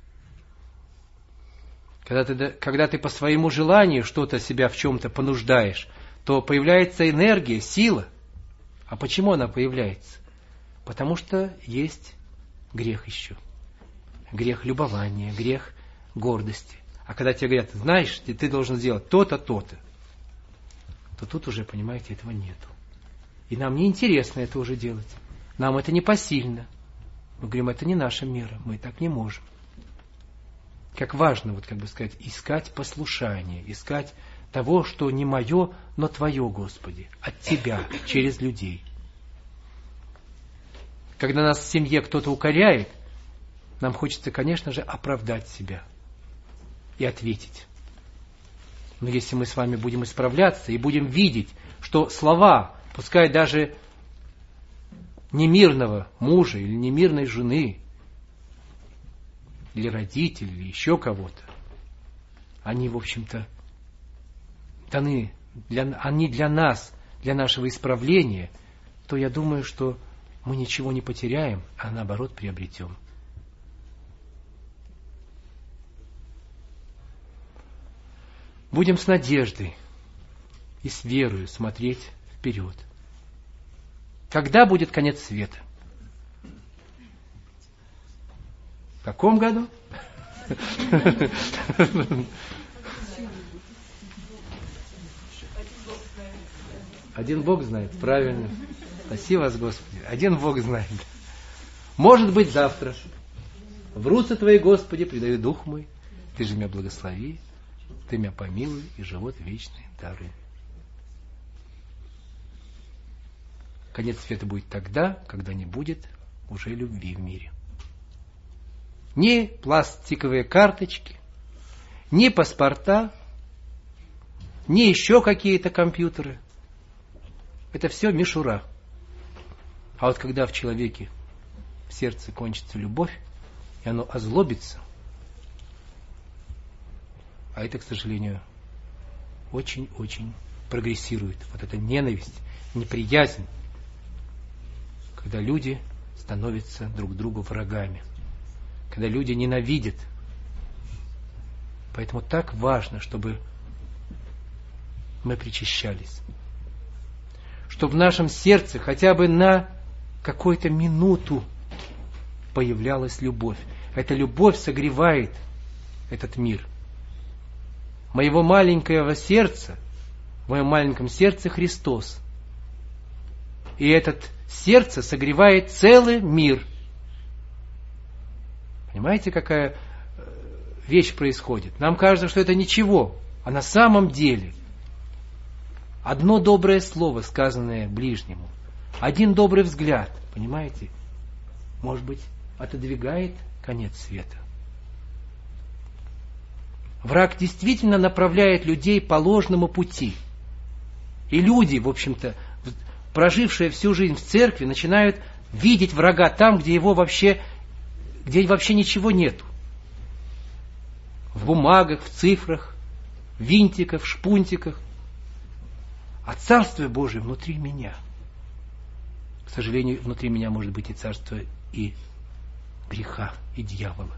Когда ты, когда ты по своему желанию что-то себя в чем-то понуждаешь, то появляется энергия, сила. А почему она появляется? Потому что есть грех еще. Грех любования, грех гордости. А когда тебе говорят, знаешь, ты, ты должен сделать то-то, то-то, то тут уже, понимаете, этого нету. И нам не интересно это уже делать. Нам это не посильно. Мы говорим, это не наша мера, мы так не можем. Как важно, вот как бы сказать, искать послушание, искать того, что не мое, но Твое, Господи, от Тебя, через людей. Когда нас в семье кто-то укоряет, нам хочется, конечно же, оправдать себя и ответить. Но если мы с вами будем исправляться и будем видеть, что слова, пускай даже немирного мужа или немирной жены, или родителей, или еще кого-то, они, в общем-то, даны, для, они для нас, для нашего исправления, то я думаю, что мы ничего не потеряем, а наоборот приобретем. Будем с надеждой и с верою смотреть вперед. Когда будет конец света? В каком году? Один Бог знает, правильно. Спаси вас, Господи. Один Бог знает. Может быть, завтра. В руцы Твои, Господи, предаю дух мой. Ты же меня благослови, Ты меня помилуй и живот вечный даруй. Конец света будет тогда, когда не будет уже любви в мире. Ни пластиковые карточки, ни паспорта, ни еще какие-то компьютеры. Это все мишура. А вот когда в человеке, в сердце кончится любовь, и оно озлобится, а это, к сожалению, очень-очень прогрессирует. Вот эта ненависть, неприязнь, когда люди становятся друг другу врагами, когда люди ненавидят. Поэтому так важно, чтобы мы причащались, чтобы в нашем сердце хотя бы на какую-то минуту появлялась любовь. Эта любовь согревает этот мир. моего маленького сердца, в моем маленьком сердце Христос. И этот сердце согревает целый мир. Понимаете, какая вещь происходит? Нам кажется, что это ничего, а на самом деле одно доброе слово, сказанное ближнему, один добрый взгляд, понимаете, может быть, отодвигает конец света. Враг действительно направляет людей по ложному пути. И люди, в общем-то, прожившие всю жизнь в церкви, начинают видеть врага там, где его вообще, где вообще ничего нету. В бумагах, в цифрах, в винтиках, в шпунтиках. А Царствие Божие внутри меня. К сожалению, внутри меня может быть и царство и греха, и дьявола.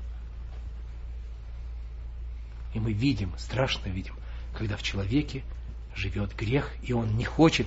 И мы видим, страшно видим, когда в человеке живет грех, и он не хочет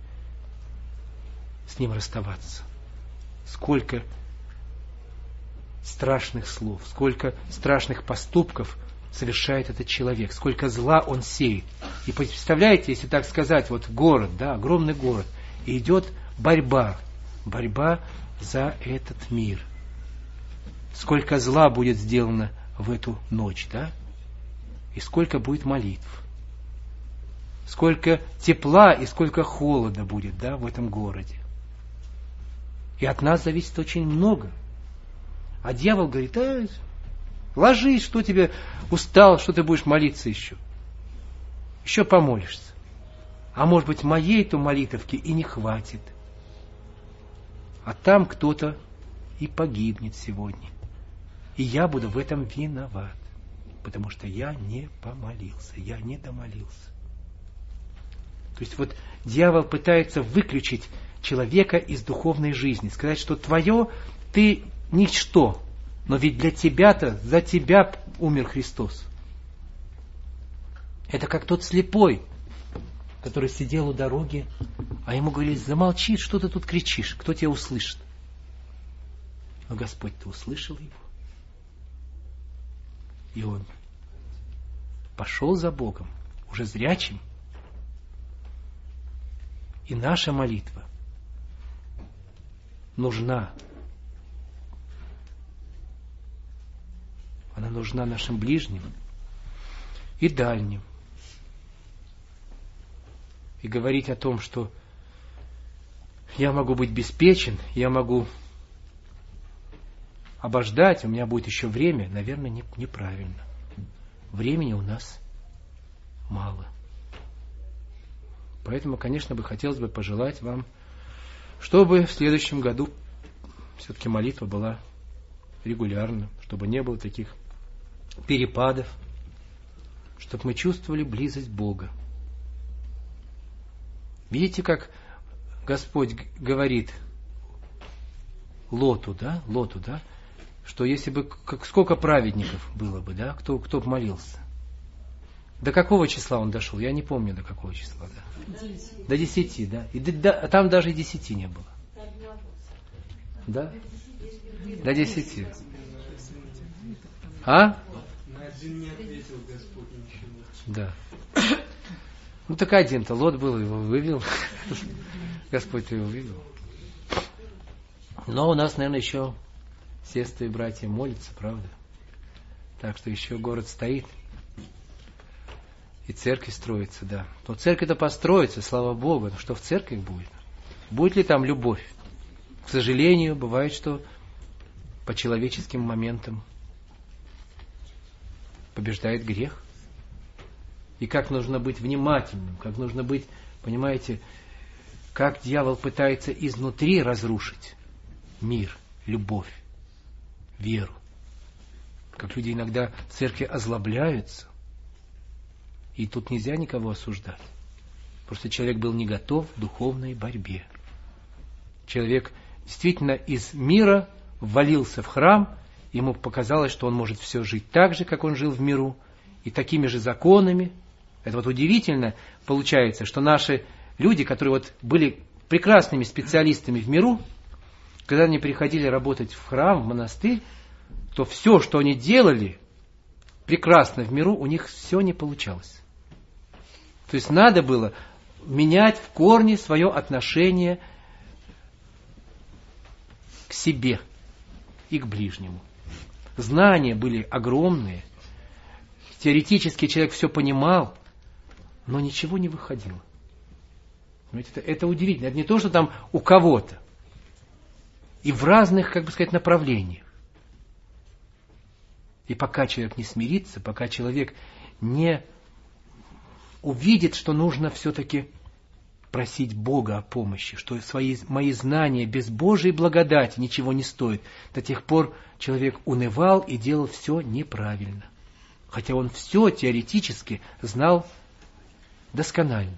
с ним расставаться. Сколько страшных слов, сколько страшных поступков совершает этот человек, сколько зла он сеет. И представляете, если так сказать, вот город, да, огромный город, и идет борьба, борьба за этот мир. Сколько зла будет сделано в эту ночь, да? И сколько будет молитв. Сколько тепла и сколько холода будет, да, в этом городе. И от нас зависит очень много. А дьявол говорит: а, ложись, что тебе устал, что ты будешь молиться еще. Еще помолишься. А может быть, моей-то молитовки и не хватит. А там кто-то и погибнет сегодня. И я буду в этом виноват. Потому что я не помолился, я не домолился. То есть вот дьявол пытается выключить человека из духовной жизни. Сказать, что твое, ты ничто. Но ведь для тебя-то, за тебя умер Христос. Это как тот слепой, который сидел у дороги, а ему говорили: замолчи, что ты тут кричишь, кто тебя услышит? Но Господь-то услышал его. И он пошел за Богом, уже зрячим. И наша молитва нужна. Она нужна нашим ближним и дальним. И говорить о том, что я могу быть беспечен, я могу обождать, у меня будет еще время, наверное, не, неправильно. Времени у нас мало. Поэтому, конечно, бы хотелось бы пожелать вам, чтобы в следующем году все-таки молитва была регулярна, чтобы не было таких перепадов, чтобы мы чувствовали близость Бога. Видите, как Господь говорит Лоту, да, Лоту, да, что если бы, как, сколько праведников было бы, да, кто, кто бы молился. До какого числа он дошел? Я не помню, до какого числа, да. До десяти, да. И до, до, там даже и десяти не было. Да? До десяти. А? На один не ответил Господь ничего. Да. Ну так один-то Лот был, его вывел. Господь его вывел. Но у нас, наверное, еще сестры и братья молятся, правда? Так что еще город стоит. И церковь строится, да. Но церковь-то построится, слава Богу. Но что в церкви будет? Будет ли там любовь? К сожалению, бывает, что по человеческим моментам побеждает грех. И как нужно быть внимательным, как нужно быть, понимаете, как дьявол пытается изнутри разрушить мир, любовь, веру. Как люди иногда в церкви озлобляются. И тут нельзя никого осуждать. Просто человек был не готов к духовной борьбе. Человек действительно из мира ввалился в храм, ему показалось, что он может все жить так же, как он жил в миру, и такими же законами. Это вот удивительно получается, что наши люди, которые вот были прекрасными специалистами в миру, когда они приходили работать в храм, в монастырь, то все, что они делали, прекрасно в миру, у них все не получалось. То есть надо было менять в корне свое отношение к себе и к ближнему. Знания были огромные. Теоретически человек все понимал, но ничего не выходило. Это, это удивительно. Это не то, что там у кого-то. И в разных, как бы сказать, направлениях. И пока человек не смирится, пока человек не увидит, что нужно все-таки просить Бога о помощи, что свои, мои знания без Божьей благодати ничего не стоят, до тех пор человек унывал и делал все неправильно. Хотя он все теоретически знал досконально.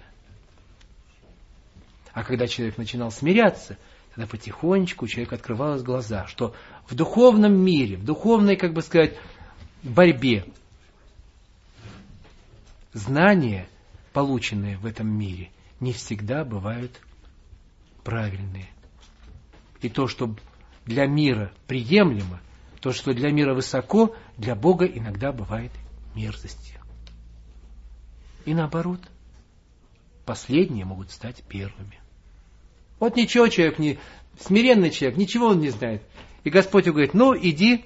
А когда человек начинал смиряться, тогда потихонечку у человека открывалось глаза, что в духовном мире, в духовной, как бы сказать, борьбе знания, полученные в этом мире, не всегда бывают правильные. И то, что для мира приемлемо, то, что для мира высоко, для Бога иногда бывает мерзостью. И наоборот, последние могут стать первыми. Вот ничего человек не... Смиренный человек, ничего он не знает. И Господь говорит, ну иди,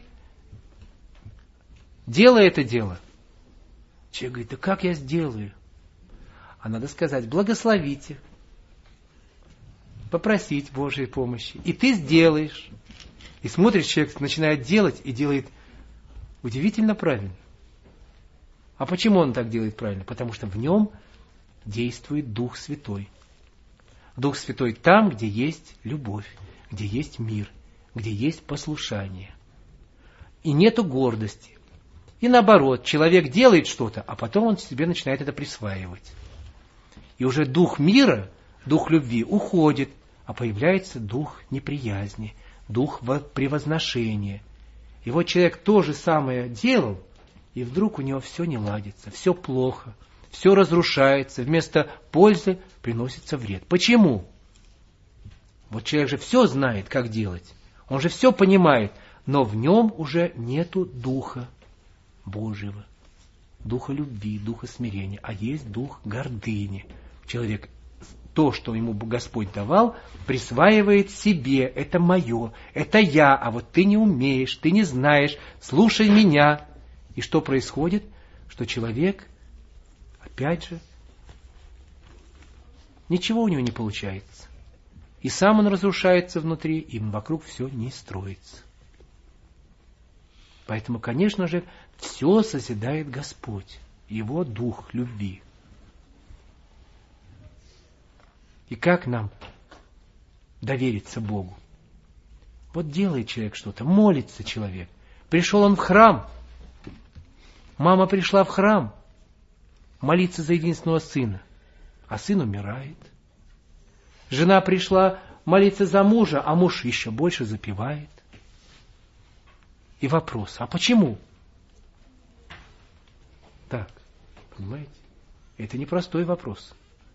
делай это дело. Человек говорит, да как я сделаю? А надо сказать, благословите, попросить Божьей помощи. И ты сделаешь. И смотришь, человек начинает делать и делает удивительно правильно. А почему он так делает правильно? Потому что в нем действует Дух Святой. Дух Святой там, где есть любовь, где есть мир, где есть послушание. И нету гордости. И наоборот, человек делает что-то, а потом он себе начинает это присваивать. И уже дух мира, дух любви уходит, а появляется дух неприязни, дух превозношения. И вот человек то же самое делал, и вдруг у него все не ладится, все плохо, все разрушается, вместо пользы приносится вред. Почему? Вот человек же все знает, как делать, он же все понимает, но в нем уже нету духа Божьего, духа любви, духа смирения, а есть дух гордыни. Человек то, что ему Господь давал, присваивает себе. Это мое, это я, а вот ты не умеешь, ты не знаешь, слушай меня. И что происходит? Что человек, опять же, ничего у него не получается. И сам он разрушается внутри, и вокруг все не строится. Поэтому, конечно же, все созидает Господь, Его Дух любви. И как нам довериться Богу? Вот делает человек что-то, молится человек. Пришел он в храм. Мама пришла в храм молиться за единственного сына, а сын умирает. Жена пришла молиться за мужа, а муж еще больше запивает. И вопрос, а почему? Так, понимаете? Это непростой вопрос.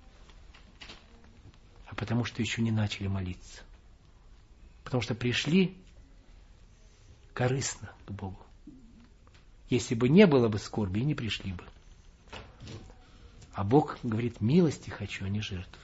А потому что еще не начали молиться. Потому что пришли корыстно к Богу. Если бы не было бы скорби, и не пришли бы. А Бог говорит, милости хочу, а не жертвы.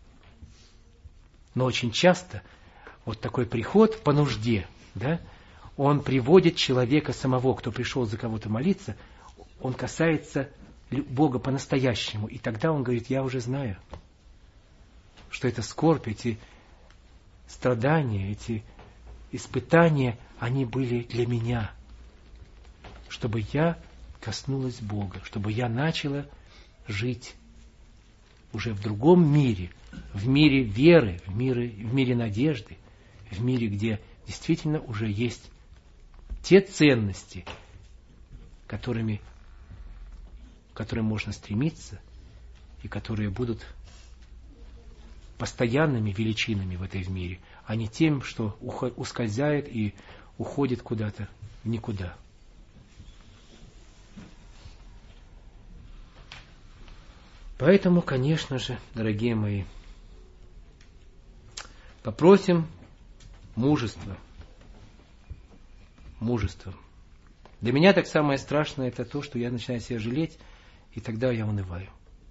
Но очень часто вот такой приход по нужде, да, он приводит человека самого, кто пришел за кого-то молиться, он касается Бога по-настоящему. И тогда он говорит, я уже знаю, что эта скорбь, эти страдания, эти испытания, они были для меня. Чтобы я коснулась Бога, чтобы я начала жить уже в другом мире, в мире веры, в мире, в мире надежды, в мире, где действительно уже есть те ценности, которыми, к которым можно стремиться и которые будут постоянными величинами в этой мире, а не тем, что ускользает и уходит куда-то в никуда. Поэтому, конечно же, дорогие мои, попросим мужества, мужества Для меня так самое страшное это то, что я начинаю себя жалеть, и тогда я унываю.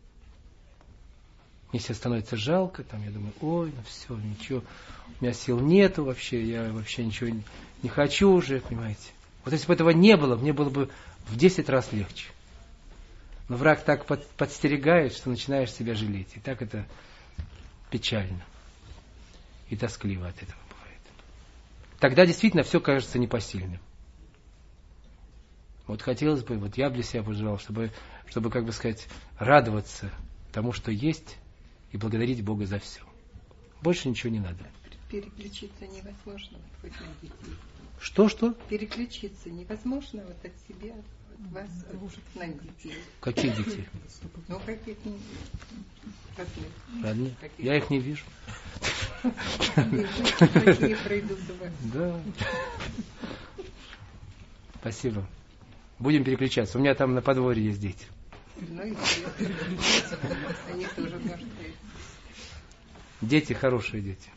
Мне себя становится жалко, там я думаю, ой, ну все, ничего, у меня сил нету вообще, я вообще ничего не, не хочу уже, понимаете. Вот если бы этого не было, мне было бы в десять раз легче. Но враг так под, подстерегает, что начинаешь себя жалеть. И так это печально. И тоскливо от этого бывает. Тогда действительно все кажется непосильным. Вот хотелось бы, вот я бы для себя пожелал, чтобы, чтобы, как бы сказать, радоваться тому, что есть, и благодарить Бога за все. Больше ничего не надо. Переключиться невозможно вот на детей. Что-что? Переключиться невозможно вот от себя, от вас, на детей. Каких детей? Ну, каких родных. Родных? Я их не вижу. Какие пройдут у вас. Да. Спасибо. Будем переключаться. У меня там на подворье есть дети. Ну и все. Переключаться. Они тоже нужны. Дети, хорошие дети.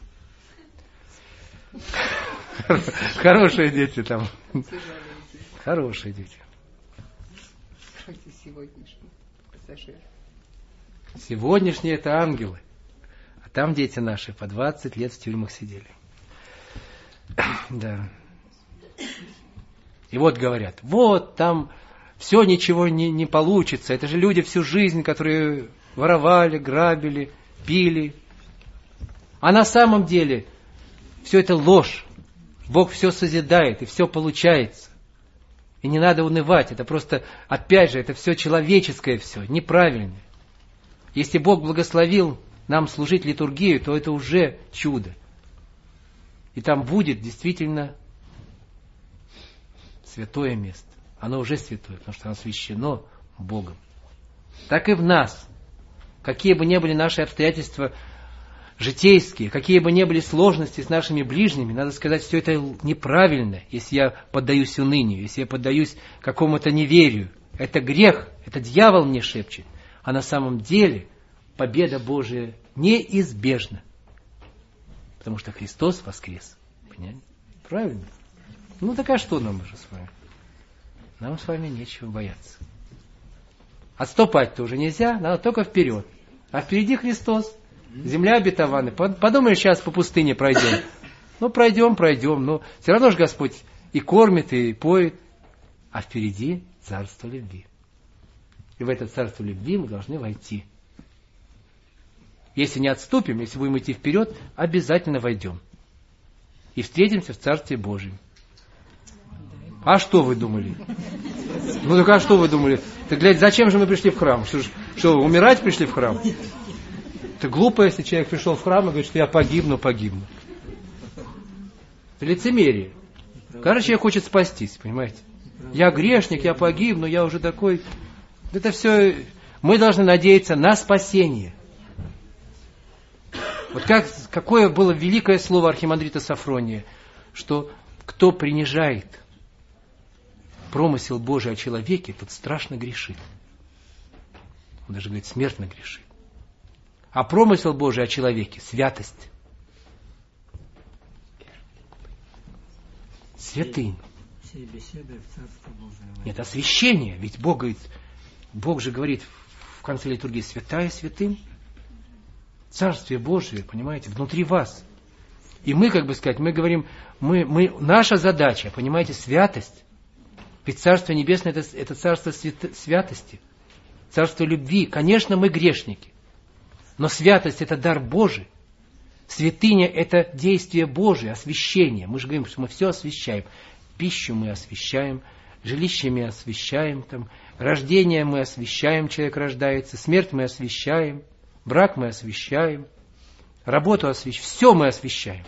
Хорошие дети там. Хорошие дети. Хоть и сегодняшний пассажир. Сегодняшние это ангелы. А там дети наши по двадцать лет в тюрьмах сидели. Да. И вот говорят, вот там все ничего не, не получится. Это же люди всю жизнь, которые воровали, грабили, пили. А на самом деле все это ложь. Бог все созидает, и все получается. И не надо унывать. Это просто, опять же, это все человеческое все, неправильное. Если Бог благословил нам служить литургию, то это уже чудо. И там будет действительно святое место. Оно уже святое, потому что оно освящено Богом. Так и в нас. Какие бы ни были наши обстоятельства житейские, какие бы ни были сложности с нашими ближними, надо сказать, все это неправильно, если я поддаюсь унынию, если я поддаюсь какому-то неверию. Это грех, это дьявол мне шепчет. А на самом деле победа Божия неизбежна. Потому что Христос воскрес. Понятно? Правильно? Ну так а что нам уже с вами? Нам с вами нечего бояться. Отступать-то уже нельзя, надо только вперед. А впереди Христос. Земля обетованная. Подумаешь, сейчас по пустыне пройдем. Ну, пройдем, пройдем. Но все равно же Господь и кормит, и поет. А впереди царство любви. И в это царство любви мы должны войти. Если не отступим, если будем идти вперед, обязательно войдем. И встретимся в Царстве Божьем. А что вы думали? Ну так а что вы думали? Так, глядь, зачем же мы пришли в храм? Что, что умирать пришли в храм? Это глупо, если человек пришел в храм и говорит, что я погибну, погибну. Это лицемерие. Каждый человек хочет спастись, понимаете? Я грешник, я погибну, я уже такой... Это все... Мы должны надеяться на спасение. Вот как, какое было великое слово архимандрита Сафрония, что кто принижает промысел Божий о человеке, тот страшно грешит. Он даже говорит, смертно грешит. А промысел Божий о человеке – святость. Святынь. Нет, освящение. Ведь Бог говорит, Бог же говорит в конце литургии, святая святынь. Царствие Божие, понимаете, внутри вас. И мы, как бы сказать, мы говорим, мы, мы, наша задача, понимаете, святость. Ведь Царство Небесное это, – это царство свято, святости, царство любви. Конечно, мы грешники. Но святость – это дар Божий. Святыня – это действие Божие, освящение. Мы же говорим, что мы все освящаем. Пищу мы освящаем, жилище мы освящаем, там, рождение мы освящаем, человек рождается, смерть мы освящаем, брак мы освящаем, работу освящаем, все мы освящаем.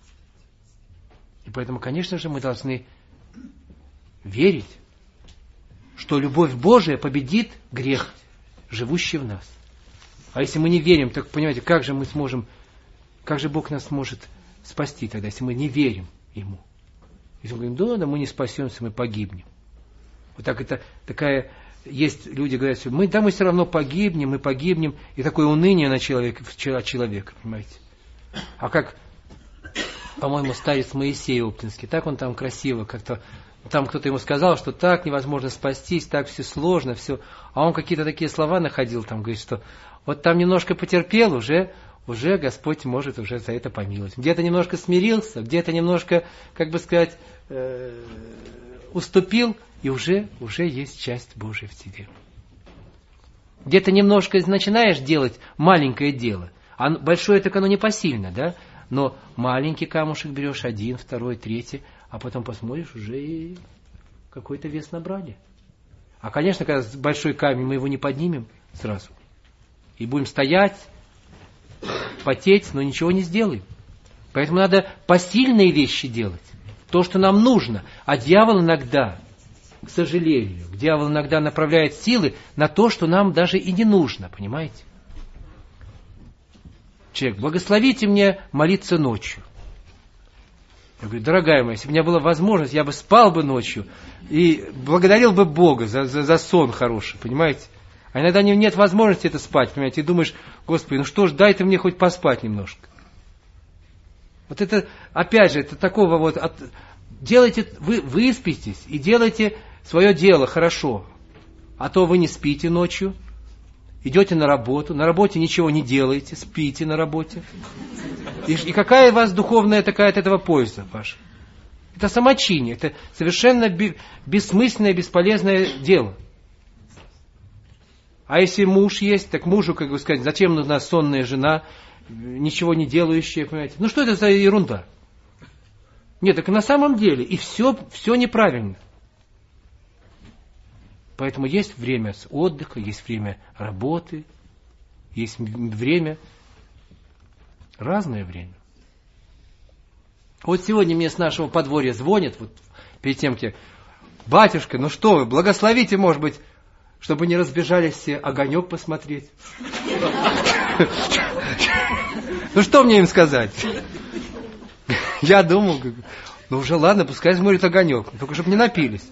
И поэтому, конечно же, мы должны верить, что любовь Божия победит грех, живущий в нас. А если мы не верим, так, понимаете, как же мы сможем, как же Бог нас может спасти тогда, если мы не верим Ему? Если мы говорим, да, да, мы не спасемся, мы погибнем. Вот так это, такая, есть люди говорят, что мы, да, мы все равно погибнем, мы погибнем, и такое уныние на человека, от человека, понимаете. А как, по-моему, старец Моисей Оптинский, так он там красиво как-то Там кто-то ему сказал, что так невозможно спастись, так все сложно, все. А он какие-то такие слова находил, там говорит, что вот там немножко потерпел, уже, уже Господь может уже за это помиловать. Где-то немножко смирился, где-то немножко, как бы сказать, э, уступил, и уже, уже есть часть Божия в тебе. Где-то немножко начинаешь делать маленькое дело, а большое так оно непосильно, да? Но маленький камушек берешь, один, второй, третий, а потом посмотришь, уже и какой-то вес набрали. А, конечно, когда большой камень, мы его не поднимем сразу. И будем стоять, потеть, но ничего не сделаем. Поэтому надо посильные вещи делать. То, что нам нужно. А дьявол иногда, к сожалению, дьявол иногда направляет силы на то, что нам даже и не нужно. Понимаете? Человек, благословите мне молиться ночью. Я говорю, дорогая моя, если бы у меня была возможность, я бы спал бы ночью и благодарил бы Бога за, за, за сон хороший, понимаете? А иногда не, нет возможности это спать, понимаете? И думаешь, Господи, ну что ж, дай ты мне хоть поспать немножко. Вот это, опять же, это такого вот, от, делайте, вы выспитесь и делайте свое дело хорошо. А то вы не спите ночью, идете на работу, на работе ничего не делаете, спите на работе. И, и какая у вас духовная такая от этого польза ваша? Это самочиние, это совершенно бе, бессмысленное, бесполезное дело. А если муж есть, так мужу, как бы сказать, зачем нужна сонная жена, ничего не делающая, понимаете? Ну что это за ерунда? Нет, так на самом деле, и все, все неправильно. Поэтому есть время отдыха, есть время работы, есть время, разное время. Вот сегодня мне с нашего подворья звонят, вот перед тем, как батюшка, ну что вы, благословите, может быть, чтобы не разбежались все, огонек посмотреть. Ну что мне им сказать? Я думал, ну уже ладно, пускай смотрит огонек, только чтобы не напились.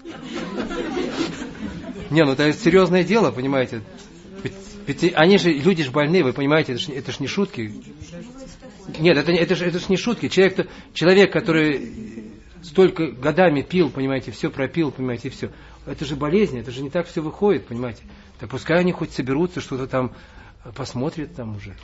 Не, ну это серьезное дело, понимаете. Ведь, ведь они же, люди же больные, вы понимаете, это ж, это ж не шутки. Нет, это, это, же, это ж не шутки. Человек, человек, который столько годами пил, понимаете, все пропил, понимаете, и все. Это же болезнь, это же не так все выходит, понимаете. Так пускай они хоть соберутся, что-то там посмотрят там уже.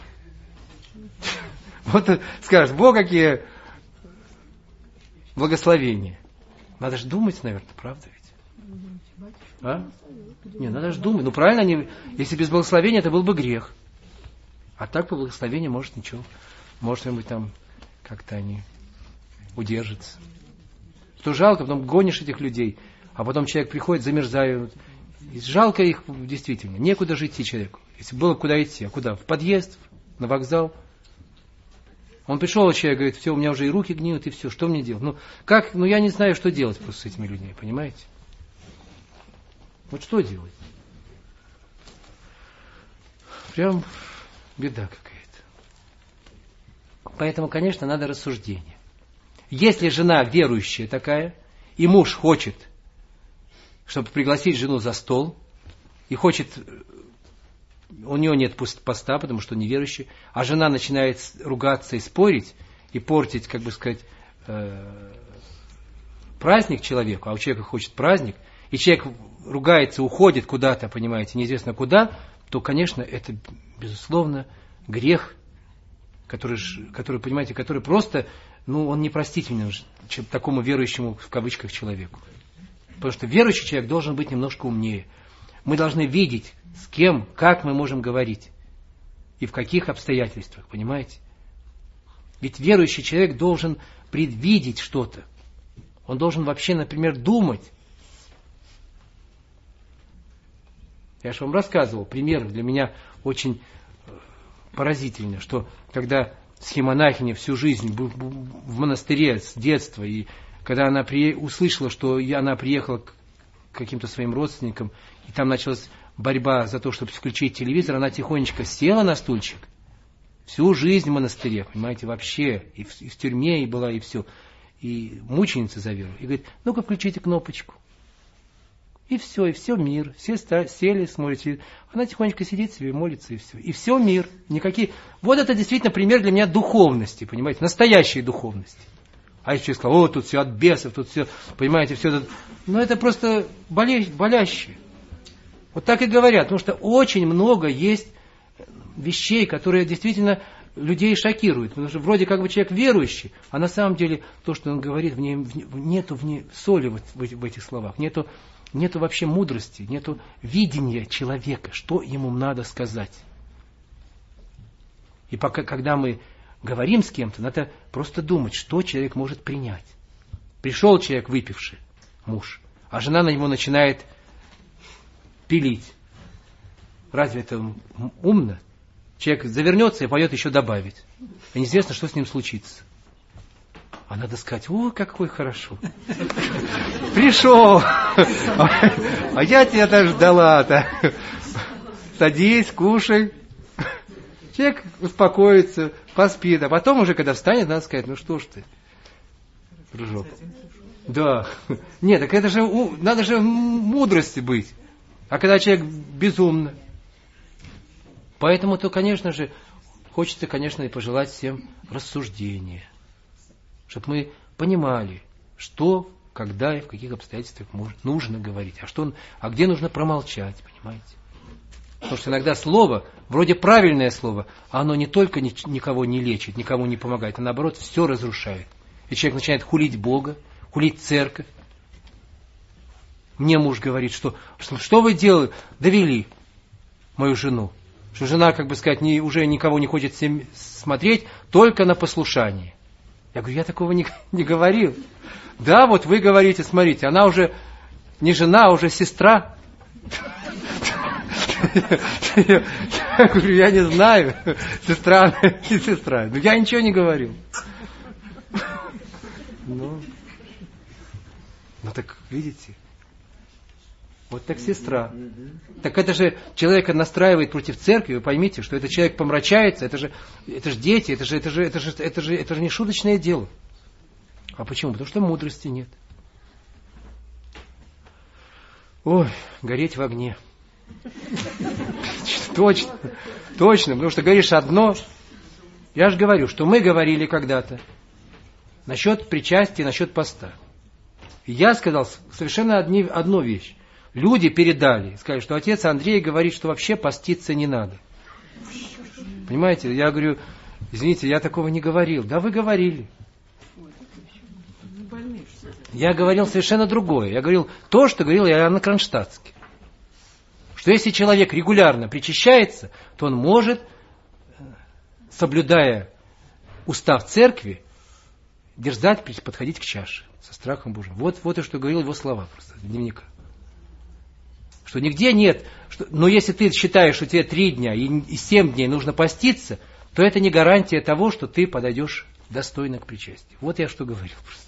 Вот скажешь, Бог, какие благословения. Надо же думать, наверное, правда ведь? А? Не, надо же думать. Ну правильно, они, если без благословения, это был бы грех. А так по благословению, может, ничего. Может быть, там как-то они удержатся. Что жалко, потом гонишь этих людей, а потом человек приходит, замерзают. И жалко их действительно. Некуда же идти человеку. Если было куда идти, а куда? В подъезд, на вокзал. Он пришел, человек говорит, все, у меня уже и руки гниют, и все, что мне делать? Ну, как, ну я не знаю, что делать просто с этими людьми, понимаете? Вот что делать? Прям беда какая-то. Поэтому, конечно, надо рассуждение. Если жена верующая такая, и муж хочет, чтобы пригласить жену за стол, и хочет, у него нет поста, потому что он неверующий, а жена начинает ругаться и спорить, и портить, как бы сказать, праздник человеку, а у человека хочет праздник, и человек ругается, уходит куда-то, понимаете, неизвестно куда, то, конечно, это, безусловно, грех, который, который понимаете, который просто, ну, он непростителен такому верующему, в кавычках, человеку. Потому что верующий человек должен быть немножко умнее. Мы должны видеть, с кем, как мы можем говорить, и в каких обстоятельствах, понимаете? Ведь верующий человек должен предвидеть что-то. Он должен вообще, например, думать. Я же вам рассказывал пример, для меня очень поразительный, что когда схемонахиня всю жизнь в монастыре с детства, и когда она при... услышала, что она приехала к каким-то своим родственникам, и там началась борьба за то, чтобы включить телевизор, она тихонечко села на стульчик, всю жизнь в монастыре, понимаете, вообще, и в, и в тюрьме и была, и все, и мученица за веру, и говорит, ну-ка включите кнопочку. И все, и все мир. Все сели, смотрят. Она тихонечко сидит себе, молится, и все. И все мир. Никакие... Вот это действительно пример для меня духовности, понимаете, настоящей духовности. А если человек сказал, о, тут все от бесов, тут все, понимаете, все это... Ну, это просто боле... болящее. Вот так и говорят, потому что очень много есть вещей, которые действительно людей шокируют. Потому что вроде как бы человек верующий, а на самом деле то, что он говорит, в ней, в, нету в ней соли в, в, в этих словах, нету, нету вообще мудрости, нету видения человека, что ему надо сказать. И пока, когда мы говорим с кем-то, надо просто думать, что человек может принять. Пришел человек выпивший, муж, а жена на него начинает пилить. Разве это умно? Человек завернется и пойдет еще добавить. И неизвестно, что с ним случится. А надо сказать, о, какой хорошо. Пришел. А я тебя даже ждала-то. Садись, кушай. Человек успокоится, поспит. А потом уже, когда встанет, надо сказать, ну что ж ты, дружок. Да. Нет, так это же, надо же мудрости быть. А когда человек безумно. Поэтому-то, конечно же, хочется, конечно, и пожелать всем рассуждения. Чтобы мы понимали, что, когда и в каких обстоятельствах нужно говорить. А, что, а где нужно промолчать, понимаете? Потому что иногда слово, вроде правильное слово, а оно не только никого не лечит, никому не помогает, а наоборот все разрушает. И человек начинает хулить Бога, хулить церковь. Мне муж говорит, что, что, что вы делали? Довели мою жену. Что жена, как бы сказать, не, уже никого не хочет смотреть, только на послушание. Я говорю, я такого не, не говорил. Да, вот вы говорите, смотрите, она уже не жена, а уже сестра. Я говорю, я не знаю, сестра не сестра. Но я ничего не говорил. Ну, ну так, видите, вот так сестра. Так это же человека настраивает против церкви, вы поймите, что этот человек помрачается, это же, это же дети, это же, это же, это же, это же, это же не шуточное дело. А почему? Потому что мудрости нет. Ой, гореть в огне. Точно, точно, потому что говоришь одно. Я же говорю, что мы говорили когда-то насчет причастия, насчет поста. И я сказал совершенно одни, одну вещь. Люди передали, сказали, что отец Андрей говорит, что вообще поститься не надо. Понимаете, я говорю, извините, я такого не говорил. Да, вы говорили. Я говорил совершенно другое. Я говорил то, что говорил Иоанн Кронштадтский. Что если человек регулярно причащается, то он может, соблюдая устав церкви, дерзать, подходить к чаше со страхом Божьим. Вот, вот и что говорил его слова просто из дневника. Что нигде нет, что, но если ты считаешь, что тебе три дня и, и семь дней нужно поститься, то это не гарантия того, что ты подойдешь достойно к причастию. Вот я что говорил просто.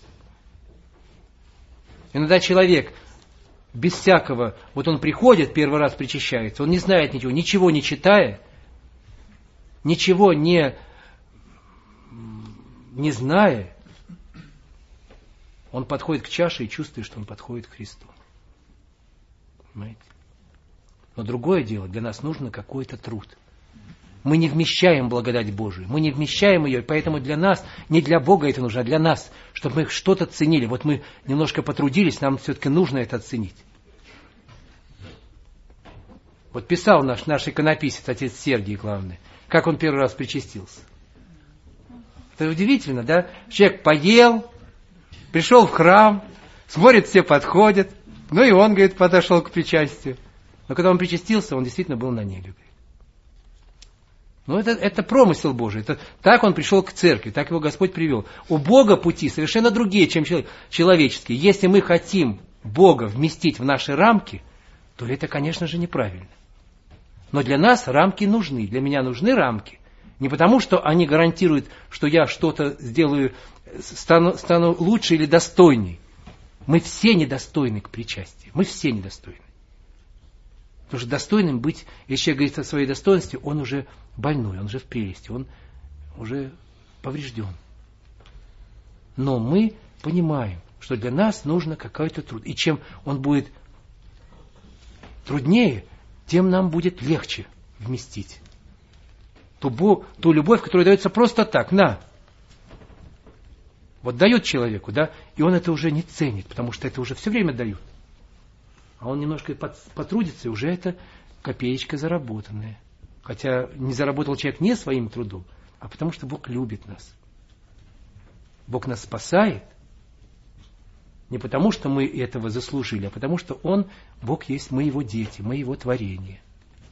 Иногда человек без всякого, вот он приходит, первый раз причащается, он не знает ничего, ничего не читая, ничего не, не зная, он подходит к чаше и чувствует, что он подходит к Христу. Понимаете? Но другое дело, для нас нужно какой-то труд. Мы не вмещаем благодать Божию, мы не вмещаем ее, и поэтому для нас, не для Бога это нужно, а для нас, чтобы мы что-то ценили. Вот мы немножко потрудились, нам все-таки нужно это оценить. Вот писал наш, наш иконописец, отец Сергий, главный, как он первый раз причастился. Это удивительно, да? Человек поел, пришел в храм, смотрит, все подходят, ну и он, говорит, подошел к причастию. Но когда он причастился, он действительно был на небе. Ну, это, это промысел Божий. Это, так он пришел к церкви, так его Господь привел. У Бога пути совершенно другие, чем человеческие. Если мы хотим Бога вместить в наши рамки, то это, конечно же, неправильно. Но для нас рамки нужны. Для меня нужны рамки. Не потому, что они гарантируют, что я что-то сделаю, стану, стану лучше или достойней. Мы все недостойны к причастию. Мы все недостойны. Потому что достойным быть, если человек говорит о своей достоинстве, он уже больной, он уже в прелести, он уже поврежден. Но мы понимаем, что для нас нужно какой-то труд. И чем он будет труднее, тем нам будет легче вместить ту, ту любовь, которая дается просто так, на. Вот дают человеку, да, и он это уже не ценит, потому что это уже все время дают. А он немножко потрудится, и уже это копеечка заработанная. Хотя не заработал человек не своим трудом, а потому что Бог любит нас. Бог нас спасает не потому, что мы этого заслужили, а потому что Он, Бог есть, мы Его дети, мы Его творение.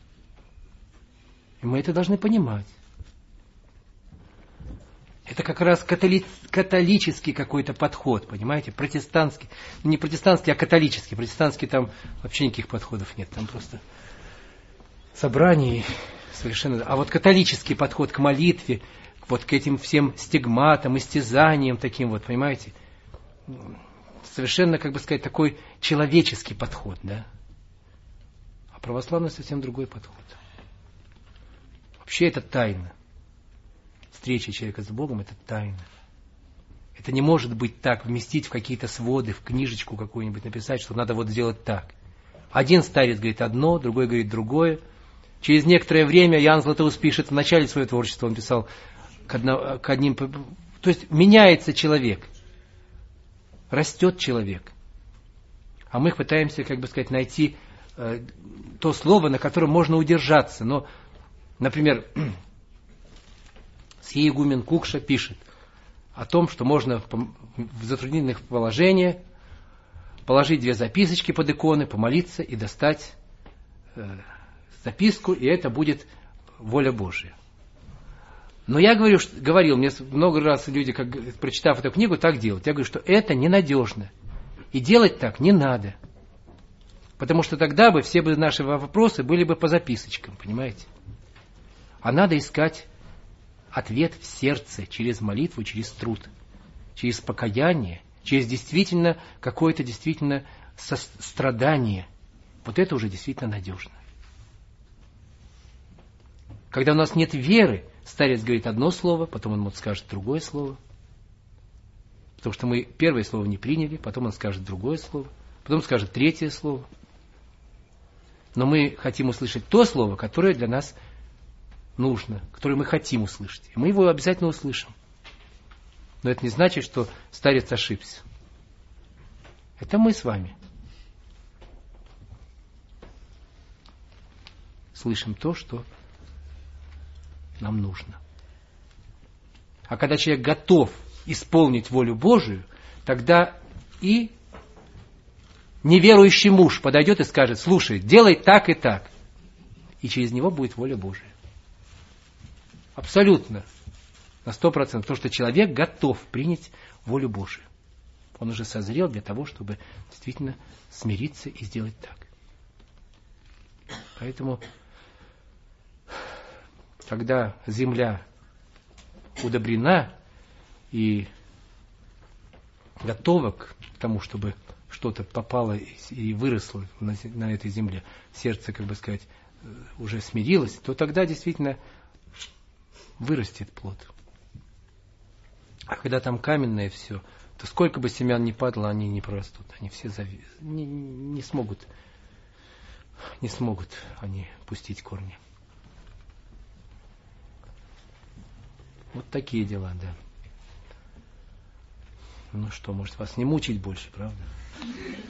И мы это должны понимать. Это как раз католи... католический какой-то подход, понимаете, протестантский. Не протестантский, а католический. Протестантский там вообще никаких подходов нет, там просто собрание совершенно... А вот католический подход к молитве, вот к этим всем стигматам, истязаниям таким вот, понимаете, совершенно, как бы сказать, такой человеческий подход, да. А православный совсем другой подход. Вообще это тайна. Встреча человека с Богом – это тайна. Это не может быть так, вместить в какие-то своды, в книжечку какую-нибудь написать, что надо вот сделать так. Один старец говорит одно, другой говорит другое. Через некоторое время Иоанн Златоуст пишет, в начале своего творчества он писал к, одно, к одним... То есть меняется человек, растет человек. А мы пытаемся, как бы сказать, найти э, то слово, на котором можно удержаться. Но, например... Сиегумен Кукша пишет о том, что можно в затруднительных положениях положить две записочки под иконы, помолиться и достать э, записку, и это будет воля Божия. Но я говорю, что, говорил, мне много раз люди, как, прочитав эту книгу, так делают. Я говорю, что это ненадежно. И делать так не надо. Потому что тогда бы все бы наши вопросы были бы по записочкам, понимаете? А надо искать ответ в сердце, через молитву, через труд, через покаяние, через действительно какое-то действительно страдание. Вот это уже действительно надежно. Когда у нас нет веры, старец говорит одно слово, потом он скажет другое слово. Потому что мы первое слово не приняли, потом он скажет другое слово, потом скажет третье слово. Но мы хотим услышать то слово, которое для нас нужно, которое мы хотим услышать. И мы его обязательно услышим. Но это не значит, что старец ошибся. Это мы с вами. Слышим то, что нам нужно. А когда человек готов исполнить волю Божию, тогда и неверующий муж подойдет и скажет: слушай, делай так и так. И через него будет воля Божия. Абсолютно. На сто процентов. Потому что человек готов принять волю Божию. Он уже созрел для того, чтобы действительно смириться и сделать так. Поэтому, когда земля удобрена и готова к тому, чтобы что-то попало и выросло на, на этой земле, сердце, как бы сказать, уже смирилось, то тогда действительно вырастет плод. А когда там каменное все, то сколько бы семян ни падало, они не прорастут. Они все зави... не, не смогут, не смогут они пустить корни. Вот такие дела, да. Ну что, может вас не мучить больше, правда?